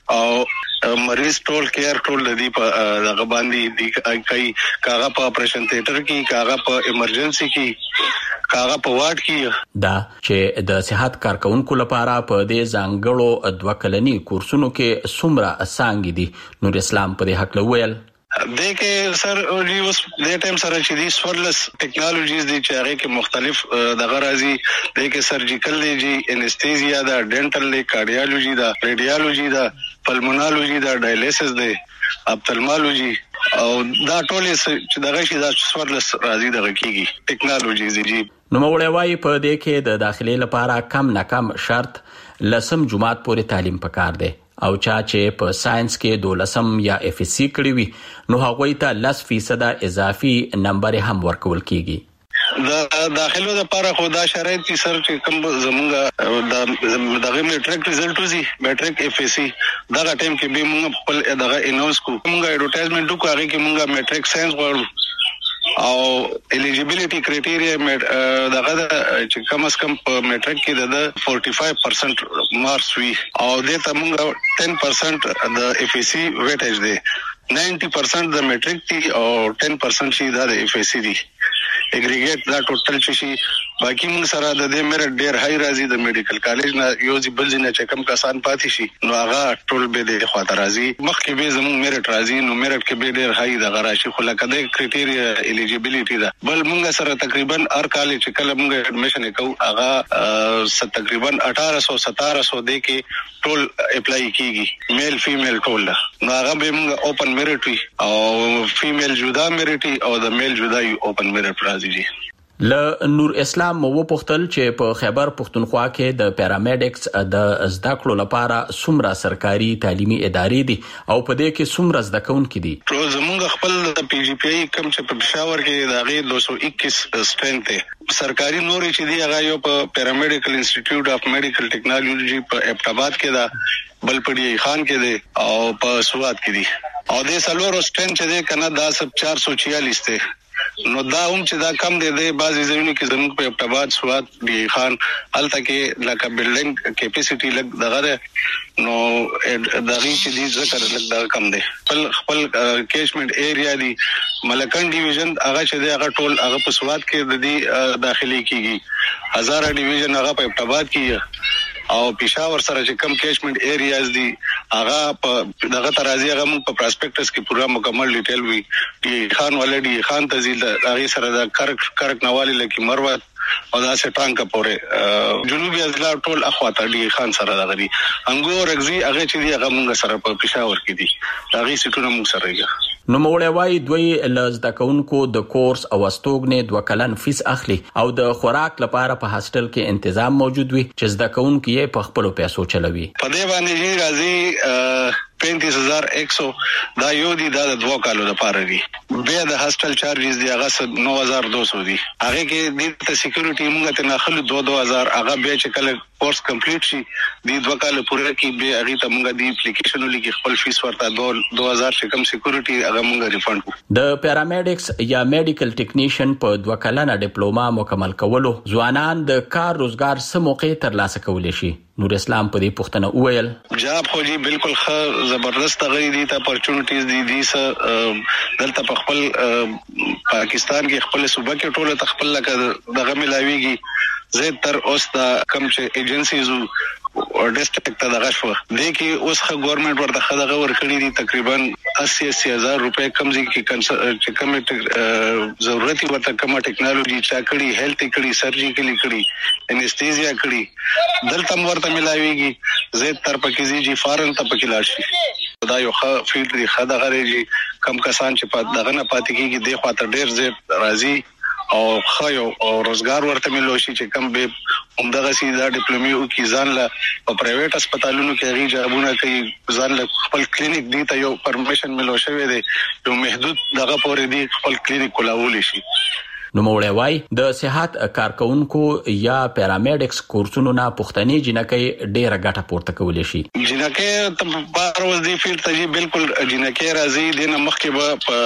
او مریض ټول کیر ټول دی په دغه باندې دی کوي کاغه په اپریشن تھیټر کې کاغه په ایمرجنسي کې کاغه په واټ کې دا چې د صحت کارکونکو لپاره په دې ځانګړو دوه کلنی کورسونو کې څومره اسانګ دي نور اسلام په دې حق ویل دیکھه سر اولی اوس د ټیم سره چې دي سورلس ټیکنالوژیز دي چې هغه کې مختلف دغه راځي دیکھه سرجیکل دی جی انستیزیا دا ډینټل دی کارډیالوجي دا ریډیالوجي دا پلمونالوجي دا ډایلیسس دی اپتلمالوجي او دا ټول چې دغه شي دا سورلس راځي دغه کیږي ټیکنالوژیز دي. نو مولوی وايي په دې کې د داخلي لپاره کم نه کم شرط لسم جماعت پورې تعلیم پکار دی او چا چې په ساينس کې دولسم یا اف اس سی کړی وي نو هغه ته لس فیصد اضافي نمبر هم ورکول کیږي. د داخلو لپاره خو دا شرایط چې سر چې کوم زمونږ د دغه میټریک ریزلټ وزي میټریک اف اس سی دغه ټیم کې به موږ خپل دغه اناونس کو موږ ایډورټایزمنت وکړو هغه کې موږ میټریک ساينس غواړو او الیجیبিলিټي کرایټیریا دغه چې کم از کم په میټریک کې د فورټي فایو پرسنٹ مارکس وي او د ته موږ ټن پرسنٹ د اف اس سی ویټیج دی نائنٹی پرسنٹ د میټریک دی او ټن پرسنٹ شي د اف اس سی دی اګریګیټ دا ټوټل شي باقي موږ سره د دې میرټ ډیر هاي راځي د میډیکل کالج نه یو ځي بل ځنه چې کم کسان پاتې شي نو هغه ټول به د خاطر راځي مخکې به زموږ میرټ راځي نو میرټ کې به ډیر هاي د غراشي خو لکه د کرایټیریا الیجیبিলিټي دا بل موږ سره تقریبا هر کالج چې کله موږ اډمیشن کوو هغه تقریبا اٹھارہ سو ستارہ سو د کې ټول اپلای کیږي میل فیمیل ټول نو هغه به موږ اوپن میرټ وي او فیمیل جدا میرټ او د میل جدا اوپن میرټ راځي. ل نور اسلام مو پختل چې په خیبر پختونخوا کې د پیرامیډکس د زده کړو لپاره څومره سرکاري تعلیمي ادارې دي او په دې کې څومره زده کوونکي دي. ټول زموږ خپل پی جی پی کم چې په پېښور کې د غي دو سو اکیس سټرنث دی سرکاري نورې چې دی هغه یو په پیرامیډیکل انسټیټیوټ اف میډیکل ټیکنالوژي په ابټاباد کې دا بل پړی خان کې دی او په سوات کې دی او د سلور سټرنث چې دی کنه دا سب چار سو چھیالیس دی نو دا هم چې دا کم دی د بعضی ځایونو کې زموږ په ابټاباد سوات دی خان هلته کې لکه بلډینګ کیپاسټي لګ دغه نو دغه چې دی ذکر لګ دا کم دی خپل خپل کیچمنټ ایریا دی ملکن ډیویژن هغه چې دی هغه ټول هغه په سوات کې د دې داخلي کیږي هزار ډیویژن هغه په ابټاباد کیږي او پېښور سره چې کم کیچمنټ ایریاز دي هغه په دغه ترازی هغه موږ په پراسپیکټس کې پورا مکمل ډیټیل وی دی خان ولډي خان تزیل هغه سره د کرک کرک نوالی لکه مروت او دا سټانګه پورې جنوبي اضلاع ټول اخواته دی خان سره دغه دي انګور اگزي هغه چې دی هغه موږ سره په پېښور کې دي هغه سټونه موږ سره یې نو مولوی وايي دوی لزده کونکو د کورس او استوګنې دوه کلن فیس اخلي او د خوراک لپاره په هاستل کې تنظیم موجود وي چې زده کونکو یې په خپل پیسو چلوي. په دې باندې راځي پینتیس ہزار ایک سو دا یو دی دا د دوه کالو لپاره دی بیا د هاستل چارجز دی هغه نو هزار دو سو دی هغه کې د ته سکیورټي موږ ته ناخلو دو دو هزار هغه بیا چې کله کورس کمپلیټ شي دی دوه کال پوره کې به هغه ته موږ دی اپلیکیشن لګي خپل فیس ورته دو هزار چې کم سکیورټي هغه موږ ریفند کو. د پیرامیډکس یا میډیکل ټیکنیشن په دوه کلنه ډیپلوما مکمل کولو ځوانان د کار روزګار سم موقع ترلاسه کولی شي. نور اسلام په دې پوښتنه وویل جاب خو جی بالکل ښه زبردست غوړي دي ته اپورچونټیز دي دي س دلته په خپل پاکستان کې خپل صوبه کې ټوله تخپل لکه دغه ملاويږي زه تر اوس دا کم چې ایجنسیز او ډیسټریکټ ته دغه شو د کې اوس خه ګورنمنت ورته خدغه ورکړي دي تقریبا اسی اسی هزار روپے کم ځکه کې چې کوم ضرورت ورته کومه ټیکنالوژي چا کړي هیلث کړي سرجیکلی کړي انستیزیا کړي دلته ورته ملاويږي زه تر پکې زی جی فارن ته پکې لاړ شي دا یو ښه فیلډ دی خدغه غریږي کم کسان چې په دغه نه پاتې کیږي د خاطر ډیر زه راضي او خایو او روزګار ورته ملو شي چې کم به همدغه سي دا ډیپلومي او کی ځان له په پرایویټ هسپتالونو کې غي جوابونه کوي ځان له خپل کلینیک دی ته یو پرمیشن ملو شوی دی یو محدود دغه پورې دی خپل کلینیک کولاول شي. نو مولوی وايي د صحت کارکونکو یا پیرامیډکس کورسونو نه پښتني جنکې ډیره ګټه پورته کولی شي. جنکې ته بار ورځ دی فیلډ ته بالکل جنکې راځي د مخکې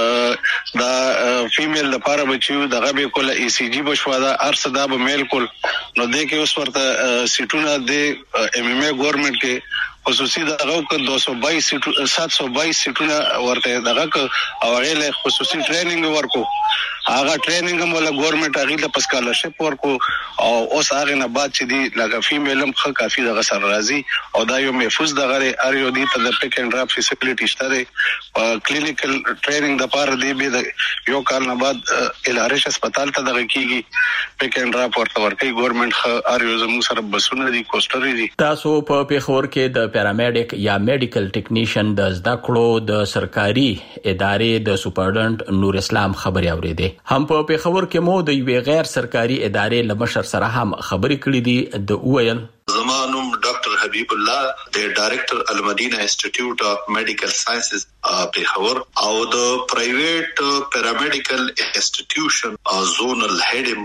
به دا فیمیل د پاره بچیو دغه به کوله ای سی جی بشوا دا ارس دا به میل کول نو د کې اوس ورته سیټونه د ام ام ای ګورنمنت کې خصوصي دغه کو دو سو بایس سات سو بایس سیټونه ورته دغه او غیله خصوصي ټریننګ ورکو هغه ټریننګ هم ولا ګورنمنت هغه د پسکالرشپ ورکو او اوس هغه نه بعد چې دی لکه فیمیل هم خو کافي دغه سره راځي او دا یو محفوظ دغه ار یو دی ته د پک اینڈ ډراپ فیسیلیټی شته کلینیکل ټریننګ د پاره دی به یو کال نه بعد الهارش هسپتال ته دغه کیږي پک اینڈ ډراپ ورته ورکي ګورنمنت خو ار یو زمو سره بسونه دي کوستر دي. تاسو په پیښور کې د پیرامیډیک یا میډیکل ټیکنیشن د زده کړو د سرکاري ادارې د سپرډنټ نور اسلام خبري اورېده. هم په پیښور کې مو د یو غیر سرکاري ادارې لمشر سره هم خبري کړې دي. د اویل زمانوم ډاکټر حبیب الله د ډایریکټر المدینه انسټیټیوټ اف میډیکل ساينسز پیښور او د پرایویټ پیرامیډیکل انسټیټیوشن زونل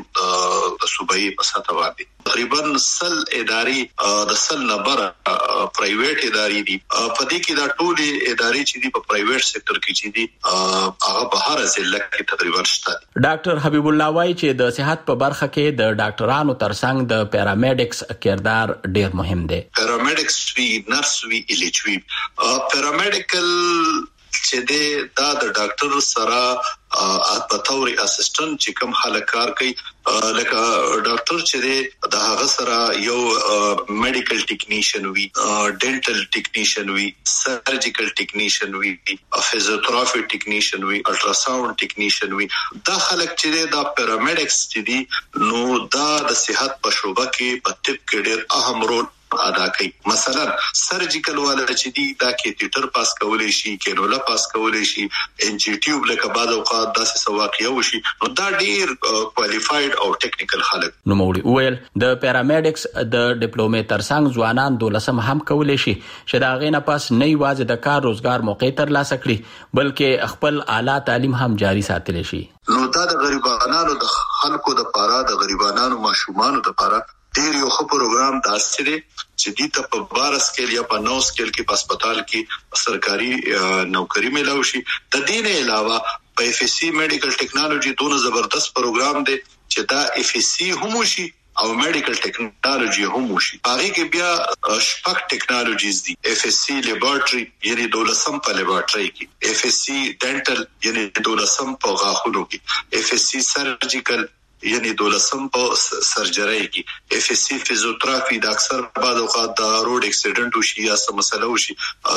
هډ صوبایي مساتوا دي. تقریبا سل ادارې د سل نمبر پرایویټ ادارې دي. په دې کې دا ټول ادارې چې دي په پرایویټ سېکټر کې چې دي هغه بهر ضلع کې تقریبا شته. ډاکټر حبیب الله وايي چې د صحت په برخه کې د ډاکټرانو ترڅنګ د پیرامیډکس کردار ډیر مهم دی. پیرامیډکس وی نرس وی الیچ وی پیرامیډیکل چې دا د ډاکټر سره په تور اسسټنټ چې کوم حالت کار کوي لکه ډاکټر چې د هغه سره یو میډیکل ټیکنیشن وی ډینټل ټیکنیشن وی سرجیکل ټیکنیشن وی فزیوتراپي ټیکنیشن وی الټراساوند ټیکنیشن وی دا خلک چې د پیرامیډکس چې دي نو دا د صحت په شوبه کې په طب کې ډېر اهم رول ادا کوي. مثلا سرجیکل والا چې دي دا کیتیټر پاس کولای شي کینولا پاس کولای شي ان جی ټیوب لکه بعد اوقات داسې سواقیا وشي نو دا ډیر کوالیفاید او ټیکنیکل خلک. نو مولي ویل د پیرامیډکس د ډیپلومې ترڅنګ ځوانان دولسم هم کولای شي چې دا غینه پاس نه یوازې د کار روزګار موقع تر لاسه کړي بلکې خپل اعلی تعلیم هم جاری ساتل شي. نو دا د غریبانو د خلکو د پاره د غریبانو ماشومان د پاره ډیر یو ښه پروګرام داسې دی چې د ته په بار سکیل یا په نو سکیل کې په هسپتال کې سرکاري نوکری ملو شي. د دې نه علاوه په اف اس سی میډیکل ټیکنالوژي دونه زبردست پروګرام دی چې دا اف اس سی هم شي او میډیکل ټیکنالوژي هم شي. هغه کې بیا شپږ ټیکنالوژیز دي. اف اس سی لیبارټري یعنی دولسم په لیبارټري کې، اف اس سی ډینټل یعنی دولسم په غاښونو کې، اف اس سی سرجیکل یعنی دولسم په سرجری کې، اف اس سی فزیوتراپي د اکثر بعد اوقات د روډ اکسیډنټ وشي یا سم مسله وشي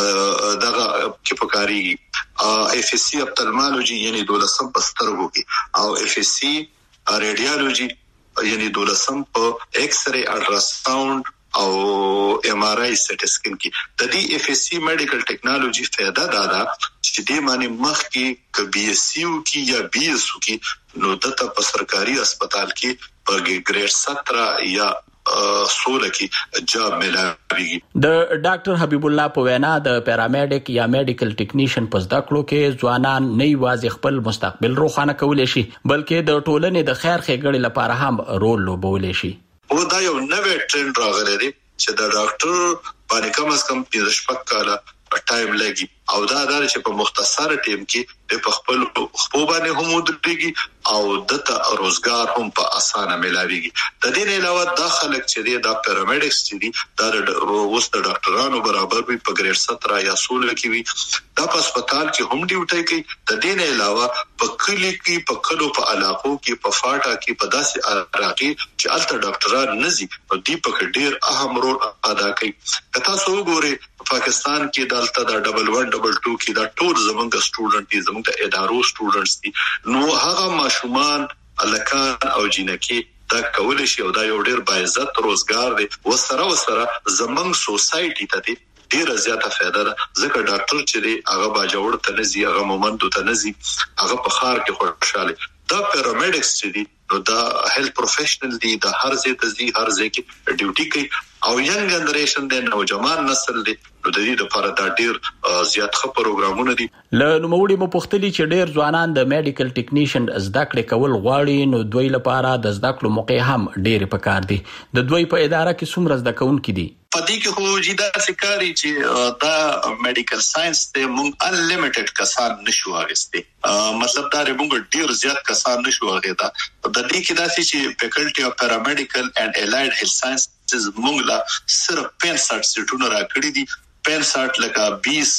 دغه کې پکاري، اف اس سی اپتالمالوجي یعنی دولسم په سترګو کې، او اف اس سی ریډیالوجي یعنی دولسم په ایکس ری الټراساوند او ایم آر آی سټ سکین کې. د دې اف اس سی میډیکل ټیکنالوژي فائدہ دا ده چې دې معنی مخ کې ک بي اس سی او کې یا بي اس او کې نو دته په سرکاري هسپتال کې په ګریډ سترہ یا سوله کې جاب ملایږي. د ډاکټر حبیب الله په وینا د پیرامیډیک یا میډیکل ټیکنیشن په زده کړو کې ځوانان نه یوازې خپل مستقبل روښانه کولی شي بلکې د ټولنې د خیر ښېګړې لپاره هم رول لوبولی شي. او دا یو نوې ټرند راغلی دی چې د ډاکټر باندې کم از کم پنځه شپږ کاله ټایم لګي او دا دا چې په مختصر ټیم کې په خپل خپل باندې هم ودرېږي او دته روزګار هم په اسانه ملاويږي. د دې نه علاوه دا خلک چې دی دا پیرامیډکس چې دی دا اوس د ډاکټرانو برابر وي په ګریډ سترہ یا سوله کې وي دا په هسپتال کې هم ډیوټي کوي. د دې نه علاوه په کلی کې په کلو په علاقو کې په فاټا کې په داسې علاقې چې الته ډاکټران نزي او دی په ډیر اهم رول ادا کوي. کله تاسو وګورئ پاکستان کې دالته دا ډبل ون ډبل ټو کې دا ټول زمونږ سټوډنټ دي زمونږ د ادارو سټوډنټس دي. نو هغه ماشومان الکان او جنکی دا کول شي او دا یو ډیر باعزت روزګار دی. وسره وسره زمونږ سوسايټي ته ډیره زیاته فائدہ ده ځکه ډاکټر چې دی هغه باجوړ ته نزي هغه مومند ته نزي هغه په خار کې خوشاله. دا پیرامیډکس چې دی نو دا هیلث پروفیشنل دی دا هر ځای ته ځي هر ځای کې ډیوټي کوي او ینګ جنریشن د نوجوان نسل دی نو د دې لپاره دا ډیر زیات ښه پروګرامونه دي. له نوموړي مو پوښتنې چې ډیر ځوانان د میډیکل ټیکنیشن زده کړې کول غواړي نو دوی لپاره د زده کړو موقع هم ډیر پکار دي. د دوی په اداره کې څومره زده کوونکي دي؟ پدې کې خو جدا سکاري چې دا میډیکل ساينس ته مونږ ان لیمیټډ کسان نشو اغسته. مطلب دا موږ ډیر زیات کسان نشو اغیدا. د دې کې دا چې فیکلټي اف پیرامیډیکل اینڈ الایډ هیلث ساينس مونږ لا صرف پنځه سیټونه راکړي دي پنځه لکه بیس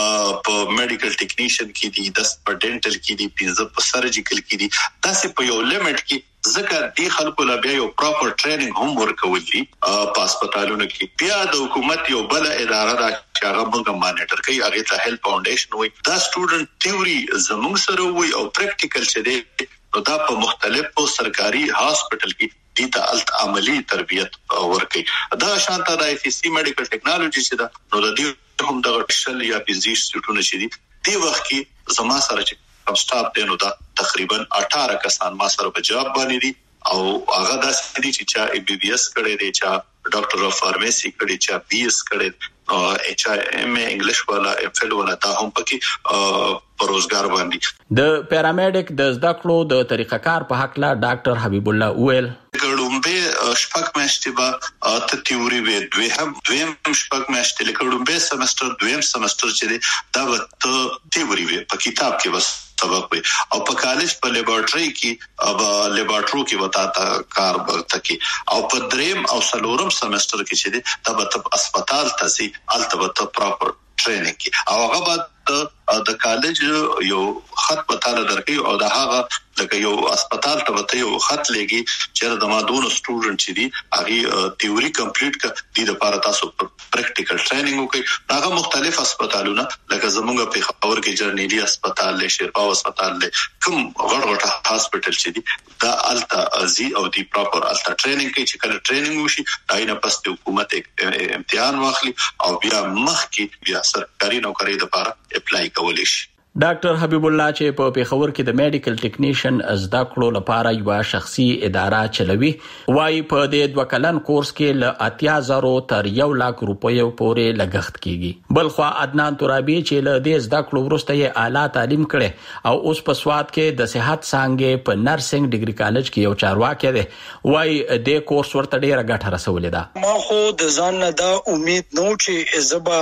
په میډیکل ټیکنیشن کې دي، دس په ډینټل کې دي، پنځه په سرجیکل کې دي. تاسو په یو لیمټ کې ځکه دې خلکو لا بیا یو پراپر ټریننګ هم ورکول دي په هسپتالونو کې. بیا د حکومت یو بل اداره ده چې هغه موږ مانیټر کوي، هغه ته هیلث فاونډیشن وي. دا سټوډنټ تیوري زموږ سره وي او پریکټیکل چې دی نو دا په مختلفو سرکاري هاسپټل کې دي ته الت عملی تربیت ورکي. دا شانته د اف سی میډیکل ټیکنالوژي چې دا نو د دې هم د شل یا پنځه سټوډنټ چې دي دی وخت کې زما سره چې کوم سټاف دی نو دا تقریبا اठारह کسان ما سره په جواب باندې دي او هغه د سړي چې چا ای بي بي اس کړي دي، چا ډاکټر اف فارمیسي کړي، چا بي اس کړي، ایچ ام انګلیش والا اف ال والا ته هم پکې پروزګار باندې. د پیرامیډیک د زده کړو د طریقه کار په حق لا ډاکټر حبیب الله ویل ګړومبه شپږ میاشتې به ته تیوري وي، دوی هم دویم شپږ میاشتې لکه ګړومبه سمستر دویم سمستر چې دی دا به ته تیوري وي په کتاب کې بس سبق وي او په کالج په لیبارټري کې او لیبارټرو کې وتا تا کار برته کې او په دریم او سلورم سمستر کې چې دی دا به ته هسپتال ته سي الته به ته پراپر ټریننګ کې او هغه بعد د کالج یو خط پتاله درکې او د هغه لکه یو هسپتال ته وته یو خط لګي چې د ما دون سټوډنټ چې دي هغه تیوري کمپلیټ ک دي د لپاره تاسو پریکټیکل ټریننګ وکړي. هغه مختلف هسپتالونه لکه زمونږ په خبر کې جرنیلی هسپتال له شیرپاو هسپتال له کوم غړ غړ هسپتال چې دي دا التا ازي او دی پراپر التا ټریننګ کې چې کله ټریننګ وشي داینه پس د حکومت امتحان واخلي او بیا مخکې بیا سرکاري نوکری د لپاره اپلای کولی شي. ډاکټر حبیب الله چې په پیښور کې د میډیکل ټیکنیشن زده کړو لپاره یو شخصي اداره چلوي وايي په دې دوه کلن کورس کې ل اتیا زرو تر یو لک روپیو پورې لګښت کیږي. بلخوا عدنان ترابي چې له دې زده کړو وروسته یې اعلی تعلیم کړي او اوس په سواد کې د صحت څانګې په نرسنګ ډیګري کالج کې یو چارواکي دی وايي د کورس ورته ډیره ګټه رسولې ده. ما خو د ځان نه دا امید نو چې زبا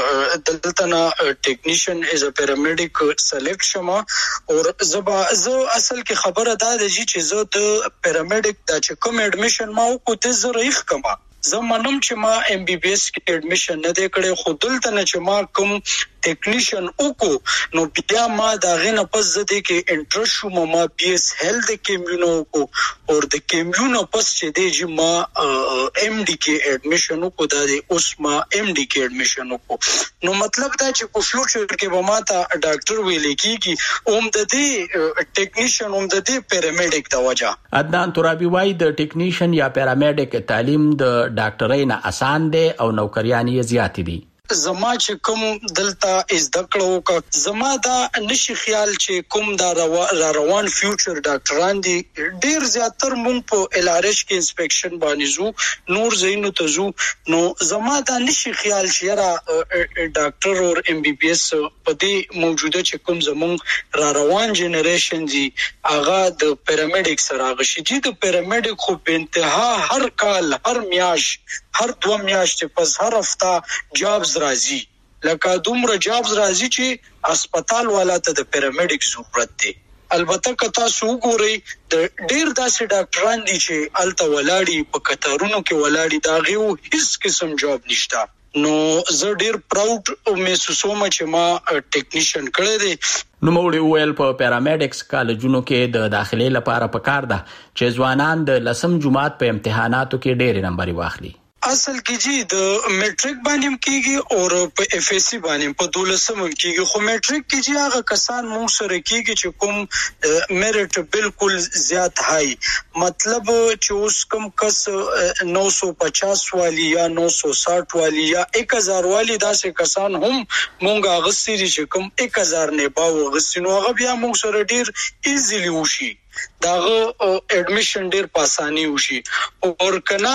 دلته نه ټیکنیشن از ا پیرامیډیک سلیکټ شمه او زبا زه اصل کې خبره دا ده چې زه د پیرامیډیک د چې کوم اډمیشن ما وکړ د زریخ کما زه منم چې ما ام بي بي اس کې اډمیشن نه دی کړی خو دلته نه چې ما کوم ټیکنیشن وکړو نو بیا ما دا غنه پس زده کې انټرست شوم ما بي اس هیلث کې میونو کو او د کیمیونو پس چې دی چې ما ام ډي کې اډمیشن وکړو دا دی اوس ما ام ډي کې اډمیشن وکړو نو مطلب دا چې په فیوچر کې به ما ته ډاکټر ویل کیږي اوم د دې ټیکنیشن اوم د دې پیرامیډیک د وجه. عدنان ترابي وايي د ټیکنیشن یا پیرامیډیک تعلیم د ډاکټرۍ نه آسان دی او نوکریان یې زیات دي. زما چې کوم دلته از دکړو کا زما دا نشي خیال چې کوم دا را روان فیوچر ډاکټران دي ډیر زیاتر مونږ په ال ار ایچ کې انسپیکشن باندې زو نور زینو ته زو نو زما دا نشي خیال چې را ډاکټر او ام بي بي اس په دې موجوده چې کوم زمونږ را روان جنریشن دي هغه د پیرامیډیک سره غشي دي د پیرامیډیک خو په انتها هر کال هر میاش هر دوه میاشتې پس هر هفته جابز راځي لکه دومره جابز راځي چې هسپتال والا ته د پیرامیډیک ضرورت دی. البته که تاسو وګورئ د ډیر داسې ډاکټران دي چې الته ولاړی په کتارونو کې ولاړی دا غو هیڅ قسم جاب نشته نو زه ډیر پراود محسوسوم چې ما ټیکنیشن کړی دی. نو موږ ویل په پیرامیډیکس کالجونو کې د داخلي لپاره پکار ده چې ځوانان د لسم جماعت په امتحاناتو کې ډېر نمبر واخلي. اصل کې جی د میټریک باندې کېږي او په اف ایس سی باندې په دولسم کېږي خو میټریک کې جی هغه کسان مو سره کېږي چې کوم میرټ بالکل زیات هاي مطلب چې اوس کوم کس نو سو پچاس والی یا نو سو ساٹھ والی یا ایک ہزار والی داسې کسان هم مونږه غسری چې کوم ایک هزار نه باو غسینو هغه بیا مونږ سره ډیر ایزیلی وشي داغه اډمیشن ډیر په اساني وشي او کنا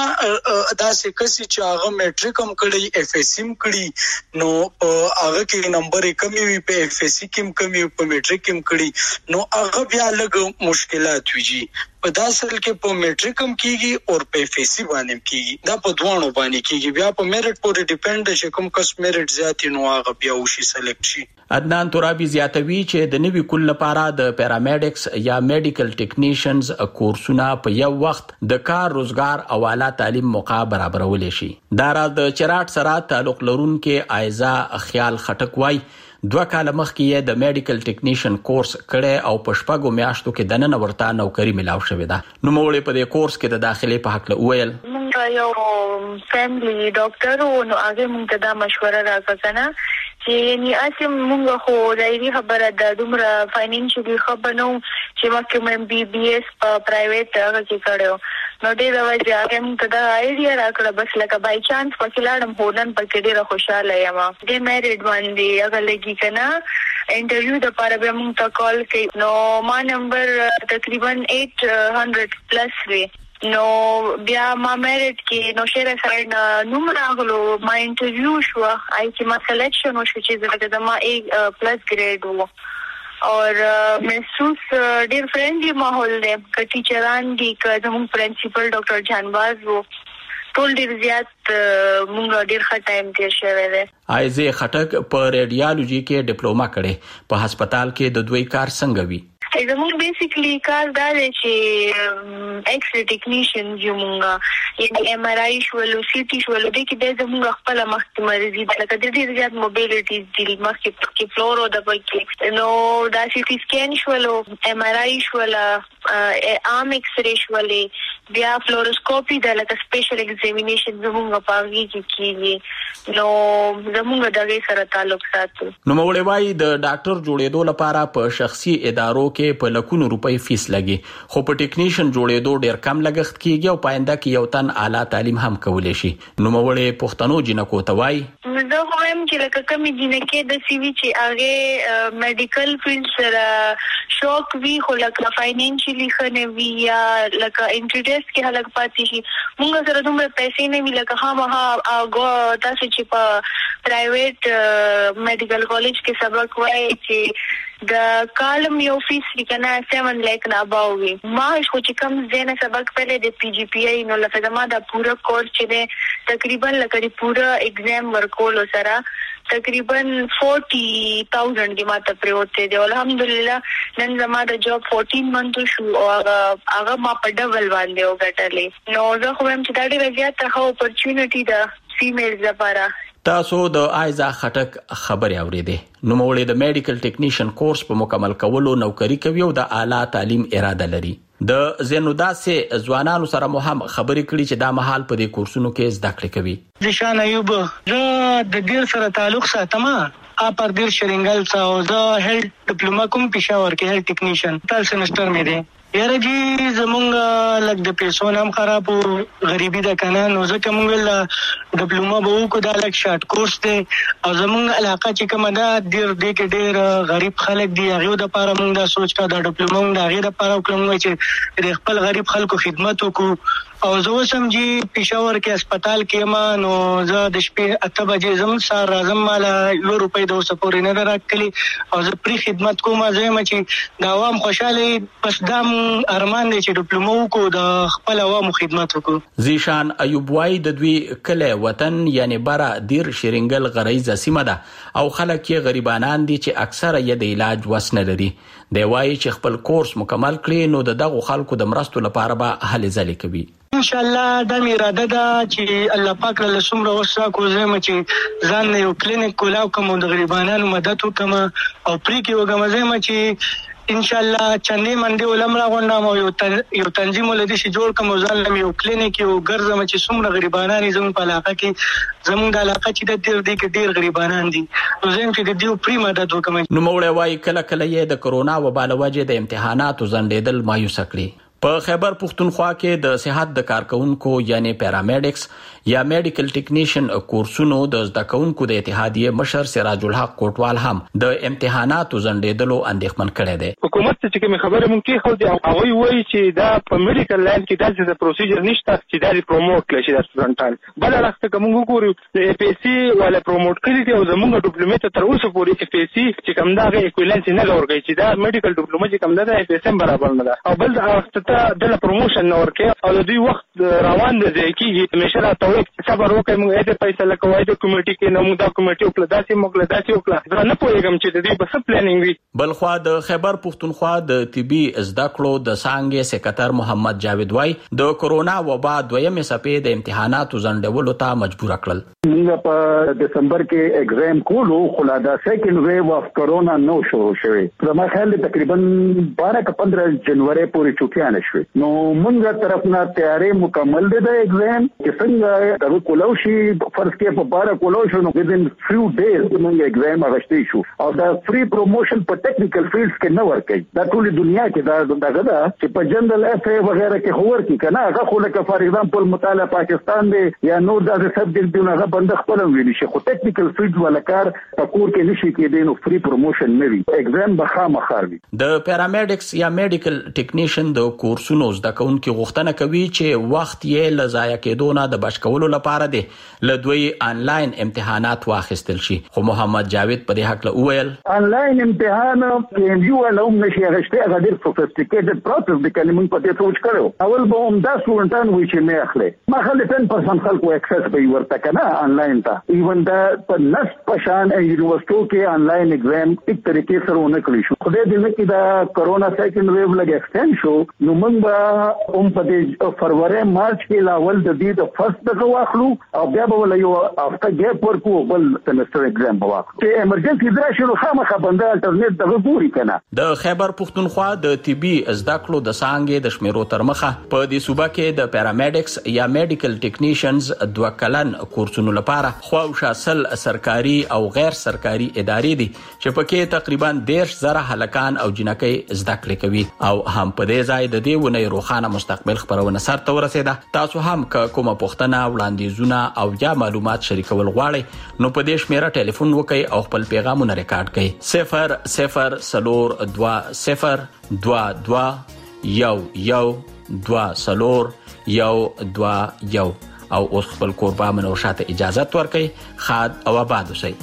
داسې کسي چې هغه میټریک هم کړی اف ایس سی هم کړی نو هغه کې نمبر کمی وي په اف ایس سی کې کمی په میټریک کې کړی نو هغه بیا لږ مشکلات ویږي په داسل کې په میټریک هم کیږي او په فیسي باندې کیږي. دا په دوانو باندې کیږي. بیا په میرټ پورې ډیپند شي کوم کس میرټ زیات نو هغه بیا وشي سلیکټ شي. عدنان ترابی زیاتوي چې د نوي کل لپاره د پیرامیډکس یا میډیکل ټیکنیشنز کورسونه په یو وخت د کار روزګار او اعلی تعلیم موقع برابرول شي. دا راز د چراټ سره تعلق لرونکي ایزا خیال خټک وای دوه کال مخکې یې د میډیکل ټیکنیشن کورس کړی او په شپږو میاشتو کې د نن ورته نوکری ملاو شوې ده. نو مولې په دې کورس کې د داخلي په حق له ویل مونږ یو فیملی ډاکټر وو نو هغه مونږ ته دا مشوره راکړه چې یعنی اسیم مونږ خو دایری خبره د دومره فاینانشلی خبر نو چې مکه مې بي بي ایس په پرایویټ هغه کې کړو نو ډېر وایي هغه مونږ ته دا آیډیا راکړه بس لکه بای چانس پکې لاړم هولن پکې ډېر خوشاله یم. د میریډ باندې هغه لګي کنه انټرویو د پاره به مونږ ته کال کوي نو ما نمبر تقریبا eight hundred پلس وی نو بیا ما میرټ کې نو شهر سره نوم راغلو ما انټرویو شو آی چې ما سلیکشن وشو چې زه ما A پلس ګریډ وو اور محسوس ډیر فرندلی ماحول دی ک ټیچران دي ک زموږ پرنسپل ډاکټر جانباز وو ټول ډیر زیات مونږ ډیر ښه ټایم تیر شوی دی. ایزه خټک په ریډیالوجي کې ډیپلوما کړي په هسپتال کې د دوی کار څنګه وی؟ زموږ بیسیکلی کار دا دی چې ایکس ری ټیکنیشن زموږ یعنی ایم آر آی شولو سی ټي شولو د کې د زموږ خپل مخکې مریضي د لکه د ډیر زیات موبیلیټی د مخکې کې فلورو د پکې نو دا سی ټي سکین شولو ایم آر آی شولا ارم ایکس ری شولې بیا فلوروسکوپي د لکه سپیشل ایگزامینیشن زموږ په هغه کې کیږي نو زموږ دغه سره تعلق ساتو. نو مولوی وای د ډاکټر جوړېدو لپاره په شخصي ادارو کې په لکونو روپۍ فیس لګي خو په ټیکنیشن جوړېدو ډیر کم لګښت کیږي او پاینده کې یو تن اعلی تعلیم هم کولای شي. نو مولوی پښتنو جنکو ته وای زه وایم چې لکه کمی جنکې د سی وی چې هغه میډیکل فیلډ سره شوق وی خو لکه فاینانشلی خنه وی یا لکه انټرډیس کې هلک پاتې شي موږ سره دومره پیسې نه وی لکه خامخا هغه تاسو چې په پرایویټ میډیکل کالج کې سبق وای چې د کالم یو فیس لیکنه seven lakh نه باوي ما خو چې کوم زنه سبق پهله د پی جی پی ای نو لکه ما دا پورا کورس چې تقریبا لکه پورا ایگزام ورکول سره تقریبا forty thousand کې ماته پروته دی الحمدلله نن زما د جاب fourteen منث شو او هغه ما په ډبل باندې وګټلې نو زه خو هم چې دا ډېر زیات ښه اپورچونټی ده فیمیل لپاره. تاسو د ایزا خټک خبري اورېدې نو مولوی د میډیکل ټیکنیشن کورس په مکمل کولو نوکری کوي او د اعلی تعلیم اراده لري. د زینوداسې ځوانانو سره مو هم خبرې کړې چې دا مهال په دې کورسونو کې زده کړې کوي. ذیشان ایوب زه د ډیر سره تعلق ساتم اپر ډیر شرینګل څو زه هیلث ډیپلوما کوم پېښور کې هیلث ټیکنیشن تل سمستر مې دی یاره جی زمونږ لږ د پیسو نام خراب او غریبي ده کنه نو ځکه مونږ ول ډیپلوما به وکړو دا لږ شارټ کورس دی او زمونږ علاقه چې کومه ده ډېر دی کې ډېر غریب خلک دي هغې دپاره مونږ دا سوچ کړه دا ډیپلوما مونږ د هغې دپاره وکړو مونږ چې د خپل غریب خلکو خدمت وکړو او زه اوس هم جی پېښور کې هسپتال کې یم نو زه د شپې اته بجې ځم سهار راځم ماله یو روپۍ د اوسه پورې نه ده راکړلي او زه پرې خدمت کوم زه یم چې د عوام خوشحاله بس دا ارمان دی چې ډیپلوما وکړو د خپل عوامو خدمت وکړو. ذیشان ایوب وای د دوی کله وطن یعنی بره دیر شرینګل غریزه سیمه ده او خلک یې غریبانان دي چې اکثره یې د علاج وس نه لري. دی وای چې خپل کورس مکمل کړي نو د دغو خلکو د مرستو لپاره به هلې ځلې کوي. ان شاء الله دا مې اراده ده چې الله پاک له څومره وس راکړو زه یم چې ځان یو کلینیک کولاو کوم د غریبانو مدد وکړم او پرې کې وګم زه یم چې ان شاء الله چندې منډې ولم راغونډم او یو یو تنظیم ولدي چې جوړ کوم ځان لم یو کلینیک یو ګرځم چې څومره غریبانان زموږ په علاقه کې زموږ د علاقه چې د ډېر دی کې ډېر غریبانان دي نو زه چې د دې پرې مدد وکړم. نو مولوی وای کله کله یې د کرونا وبا له وجې د امتحاناتو ځنډېدل مایوسه کړي. په خیبر پښتونخوا کې د صحت د کارکونکو یعنی پیرامیډکس یا میډیکل ټیکنیشن کورسونو د زده کوونکو د اتحادیې مشر سراج الحق کوټوال هم د امتحاناتو ځنډېدلو اندېښمن کړی دی. حکومت چې کوم خبره مونږ کې خو دی هغه وایي چې دا په میډیکل لاین کې داسې پروسیجر نشته چې دا پروموټ کړي شي د سټوډنټان بل راځه کوم وګورو د اف ای سی ولا پروموټ کړي دي او زموږ ډیپلوما ته تر اوسه پورې اف ای سی چې کوم دا غي اکویلنس نه لورګي چې دا میډیکل ډیپلوما چې کوم دا اف ای سی برابر نه ده او بل ته د پروموشن نور کې او د دوی وخت روان دی کیږي همیشه راته وایي صبر وکړئ موږ دې فیصله کوو د کمیټې کې نو موږ دا کمیټې وکړه داسې موږ داسې وکړه زه نه پوهېږم چې د دې په څه پلانینګ وي. بلخوا د خیبر پښتونخوا د طبي زده کړو د څانګې سکرټر محمد جاوید وای د کورونا وبا دویمې څپې د امتحاناتو ځنډولو ته مجبور کړل. موږ په دسمبر کې ایگزام کولو خو لا د سیکنډ ویو اف کورونا نو شروع شوی. زما خیال تقریبا بارہ کا پندرہ جنوري پورې چوکیانه شوی. نو موږ طرف نه تیاری مکمل دی د ایگزام چې څنګه د کولو شي فرض کې په بارہ کولو شو نو within few days موږ ایگزام اغشتي شو او دا فری پروموشن په ټیکنیکل فیلډز کې نه ورکي. دا ټول دنیا کې دا دغه دا چې په جنرال اف ای وغیرہ کې خو ورکی کنه هغه خو لکه فار ایگزامپل مطالعه پاکستان دی یا نور داسې سبجیکټ دی هغه بند خپل ویل شي خو ټیکنیکل فیلډز ولا کار تکور کې نشي کېدای نو فری پروموشن نه وي. ایگزام به خامخا وي. د پیرامیډکس یا میډیکل ټیکنیشن د کورسونو زده کوونکو غوښتنه کوي چې وخت یې ل ضایع کېدو نه د بچ کولو لپاره دی ل دوی آنلاین امتحانات واخیستل شي. خو محمد جاوید په دې حق له وویل آنلاین امتحان کې یو علوم نشي غشته هغه ډیر سوفیسټیکیټډ پروسس دی کنه موږ په دې سوچ کړو. اول به هم دا سټوډنټان وی چې مې اخلي ما خلک ten percent خلکو اکسس به ورته کنه آنلاین ته ایون دا په نس پشان یونیورسيټو کې آنلاین ایگزام یک طریقې سره ونه کړی شو. خدای دې نه کې دا کورونا سیکنډ ویو لګ ایکسټند شو نو موږ به هم په دې فروری مارچ کې لاول د دې د فرست دغه واخلو او بیا به ول یو افته ګیپ ورکو بل سمستر ایگزام به واخلو. چې ایمرجنسي درا شروع خامخا بنده الټرنیټ دغه ګوري کنه. د خیبر پښتونخوا د طبي زده کړو د څانګې د شمیرو تر مخه په دې صوبه کې د پیرامیډکس یا میډیکل ټیکنیشنز دوه کلن کورسونو لپاره خو شاسل سرکاري او غیر سرکاري ادارې دي چې پکې تقریبا ډیر زره هلکان او جنکۍ زده کړې کوي او هم په دې ځای د دې ونې روخانه مستقبل خبرونه سره ته ورسېده. تاسو هم کومه پوښتنه وړاندیزونه او یا معلومات شریکول غواړئ نو په دې شمیره ټلیفون وکړئ او خپل پیغامونه ریکارډ کړئ. صفر صفر سلور دوه صفر دوه دوه یو یو دوه سلور یو دوه یو او اوس خپل کوربه منو شاته اجازه ورکړئ. خاد او آباد اوسئ.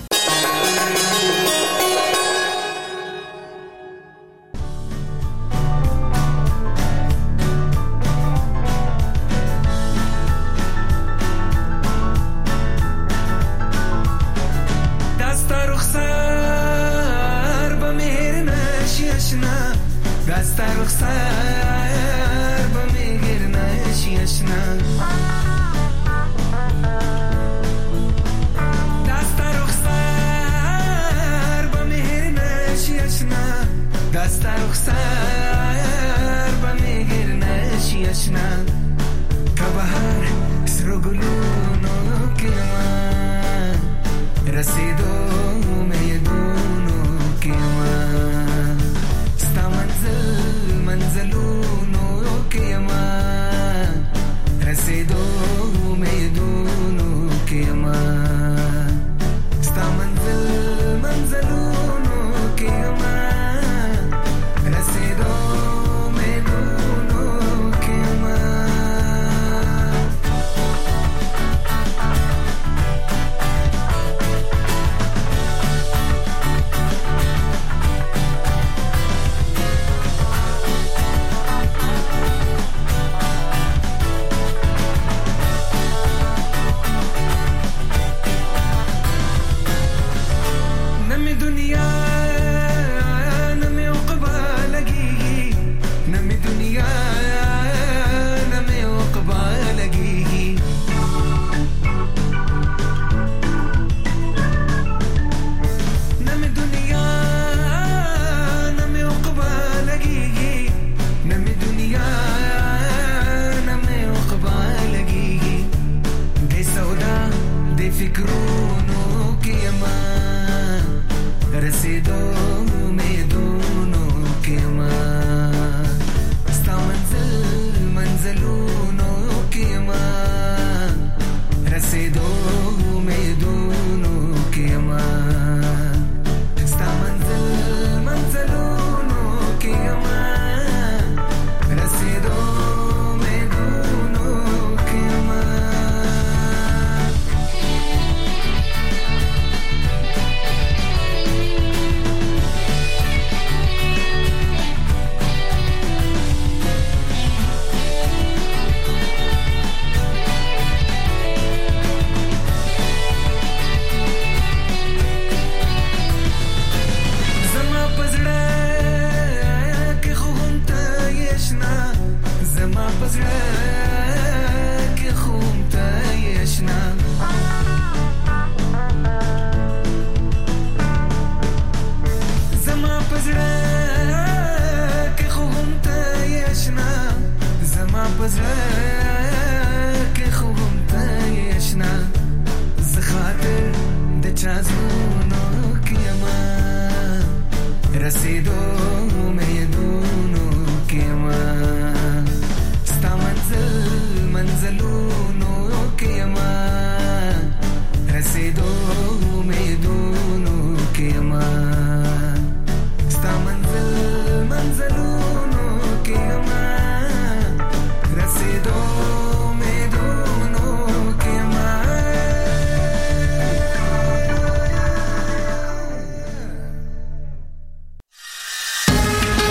پزړه کې خو هم ته یشنا زه خاطر د چا زړونو کې یم رسیدو مې